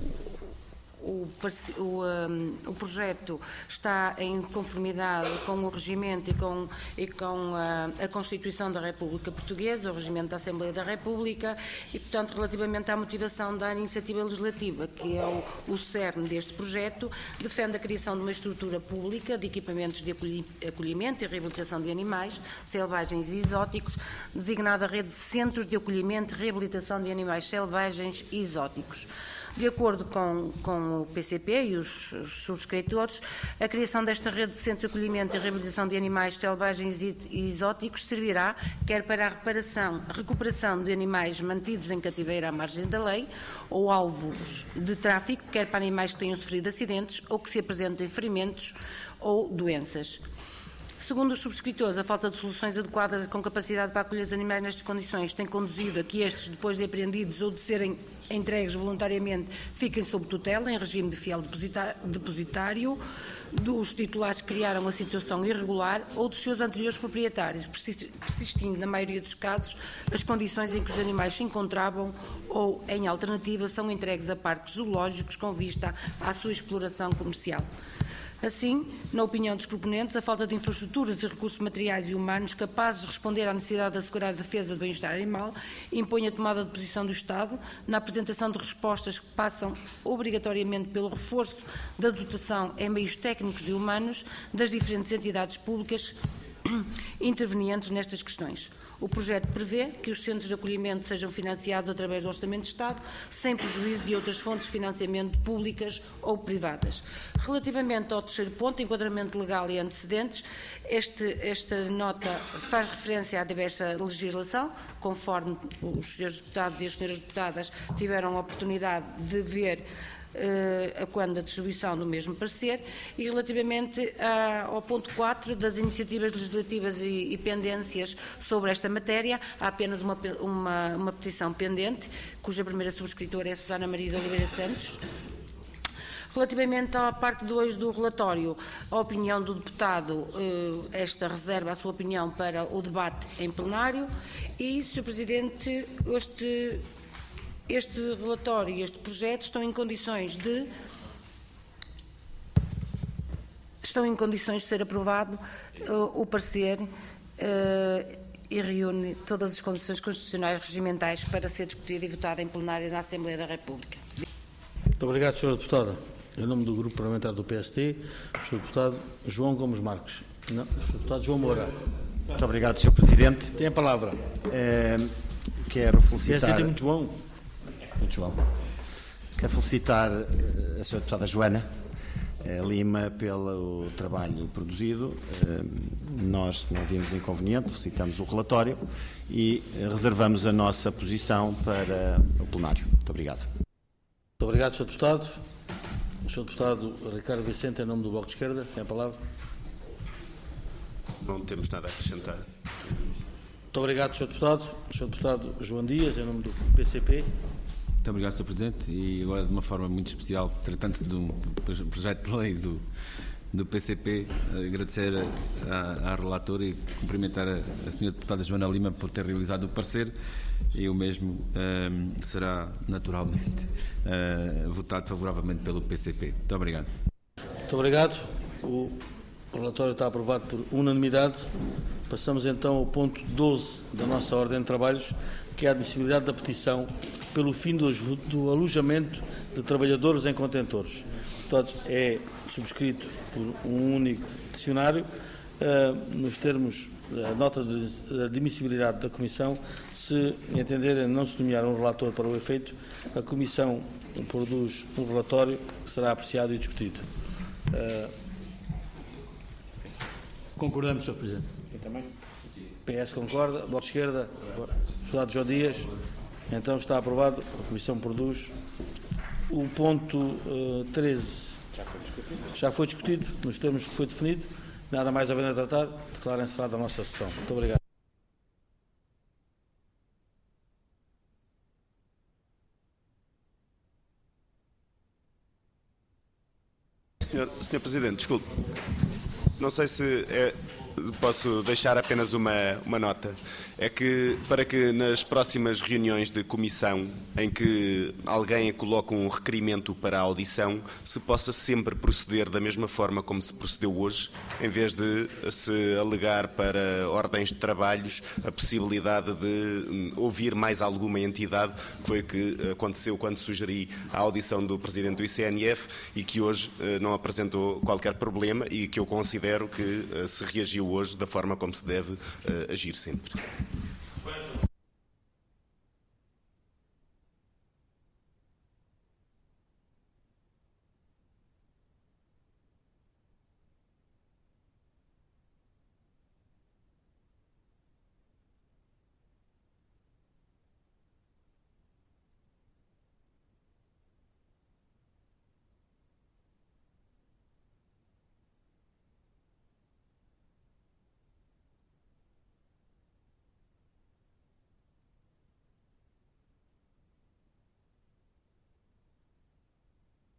[SPEAKER 18] o, o, um, o projeto está em conformidade com o regimento e com, e com a, a Constituição da República Portuguesa, o regimento da Assembleia da República, e, portanto, relativamente à motivação da iniciativa legislativa, que é o, o cerne deste projeto, defende a criação de uma estrutura pública de equipamentos de acolhimento e reabilitação de animais selvagens e exóticos, designada Rede de Centros de Acolhimento e Reabilitação de Animais Selvagens e Exóticos. De acordo com, com o P C P e os, os subscritores, a criação desta rede de centros de acolhimento e reabilitação de animais selvagens e, e exóticos servirá quer para a reparação, a recuperação de animais mantidos em cativeiro à margem da lei ou alvos de tráfico, quer para animais que tenham sofrido acidentes ou que se apresentem ferimentos ou doenças. Segundo os subscritores, a falta de soluções adequadas com capacidade para acolher os animais nestas condições tem conduzido a que estes, depois de apreendidos ou de serem entregues voluntariamente, fiquem sob tutela, em regime de fiel depositário, dos titulares que criaram a situação irregular ou dos seus anteriores proprietários, persistindo, na maioria dos casos, as condições em que os animais se encontravam ou, em alternativa, são entregues a parques zoológicos com vista à sua exploração comercial. Assim, na opinião dos proponentes, a falta de infraestruturas e recursos materiais e humanos capazes de responder à necessidade de assegurar a defesa do bem-estar animal impõe a tomada de posição do Estado na apresentação de respostas que passam obrigatoriamente pelo reforço da dotação em meios técnicos e humanos das diferentes entidades públicas intervenientes nestas questões. O projeto prevê que os centros de acolhimento sejam financiados através do Orçamento de Estado, sem prejuízo de outras fontes de financiamento públicas ou privadas. Relativamente ao terceiro ponto, enquadramento legal e antecedentes, este, esta nota faz referência à diversa legislação, conforme os senhores deputados e as senhoras deputadas tiveram a oportunidade de ver a quando da distribuição do mesmo parecer, e relativamente a, ao ponto quatro das iniciativas legislativas e, e pendências sobre esta matéria, há apenas uma, uma, uma petição pendente, cuja primeira subscritora é Susana Maria de Oliveira Santos. Relativamente à parte dois do relatório, a opinião do deputado, esta reserva a sua opinião para o debate em plenário e, senhor Presidente, este Este relatório e este projeto estão em condições de estão em condições de ser aprovado uh, o parecer uh, e reúne todas as condições constitucionais e regimentais para ser discutido e votado em plenário na Assembleia da República.
[SPEAKER 1] Muito obrigado, senhora deputada. Em nome do Grupo Parlamentar do P S T, o senhor deputado João Gomes Marques. Não, o senhor deputado João Moura.
[SPEAKER 17] Muito obrigado, senhor Presidente.
[SPEAKER 1] Tem a palavra.
[SPEAKER 17] É, quero felicitar...
[SPEAKER 1] P S T tem muito João.
[SPEAKER 17] Muito João. Quero felicitar a senhora deputada Joana Lima pelo trabalho produzido. Nós não vimos inconveniente, felicitamos o relatório e reservamos a nossa posição para o plenário. Muito obrigado.
[SPEAKER 1] Muito obrigado, senhor deputado. O senhor deputado Ricardo Vicente, em nome do Bloco de Esquerda, tem a palavra.
[SPEAKER 6] Não temos nada a acrescentar.
[SPEAKER 1] Muito obrigado, senhor deputado. O senhor deputado João Dias, em nome do P C P.
[SPEAKER 2] Muito obrigado, senhor Presidente, e agora de uma forma muito especial, tratando-se de um projeto de lei do, do P C P, agradecer à, à relatora e cumprimentar a, a senhora deputada Joana Lima por ter realizado o parecer, e o mesmo um, será naturalmente uh, votado favoravelmente pelo P C P. Muito obrigado.
[SPEAKER 1] Muito obrigado. O relatório está aprovado por unanimidade. Passamos então ao ponto doze da nossa ordem de trabalhos, que é a admissibilidade da petição pelo fim do, do alojamento de trabalhadores em contentores. Portanto, é subscrito por um único peticionário, uh, nos termos da nota de admissibilidade da Comissão. Se entenderem não se nomear um relator para o efeito, a Comissão produz um relatório que será apreciado e discutido. Uh,
[SPEAKER 15] Concordamos, senhor Presidente.
[SPEAKER 5] Eu também.
[SPEAKER 1] P S concorda, Bloco de Esquerda, deputado João Dias. Então está aprovado, a Comissão produz. O ponto uh, treze
[SPEAKER 5] Já foi discutido.
[SPEAKER 1] Já foi discutido, nos termos que foi definido. Nada mais a ver a tratar. Declaro encerrada a nossa sessão. Muito obrigado.
[SPEAKER 6] Senhor, senhor Presidente, desculpe. Não sei se é, posso deixar apenas uma, uma nota. É que, para que nas próximas reuniões de comissão, em que alguém coloque um requerimento para a audição, se possa sempre proceder da mesma forma como se procedeu hoje, em vez de se alegar para ordens de trabalhos a possibilidade de ouvir mais alguma entidade, que foi o que aconteceu quando sugeri a audição do Presidente do I C N F e que hoje não apresentou qualquer problema e que eu considero que se reagiu hoje da forma como se deve agir sempre.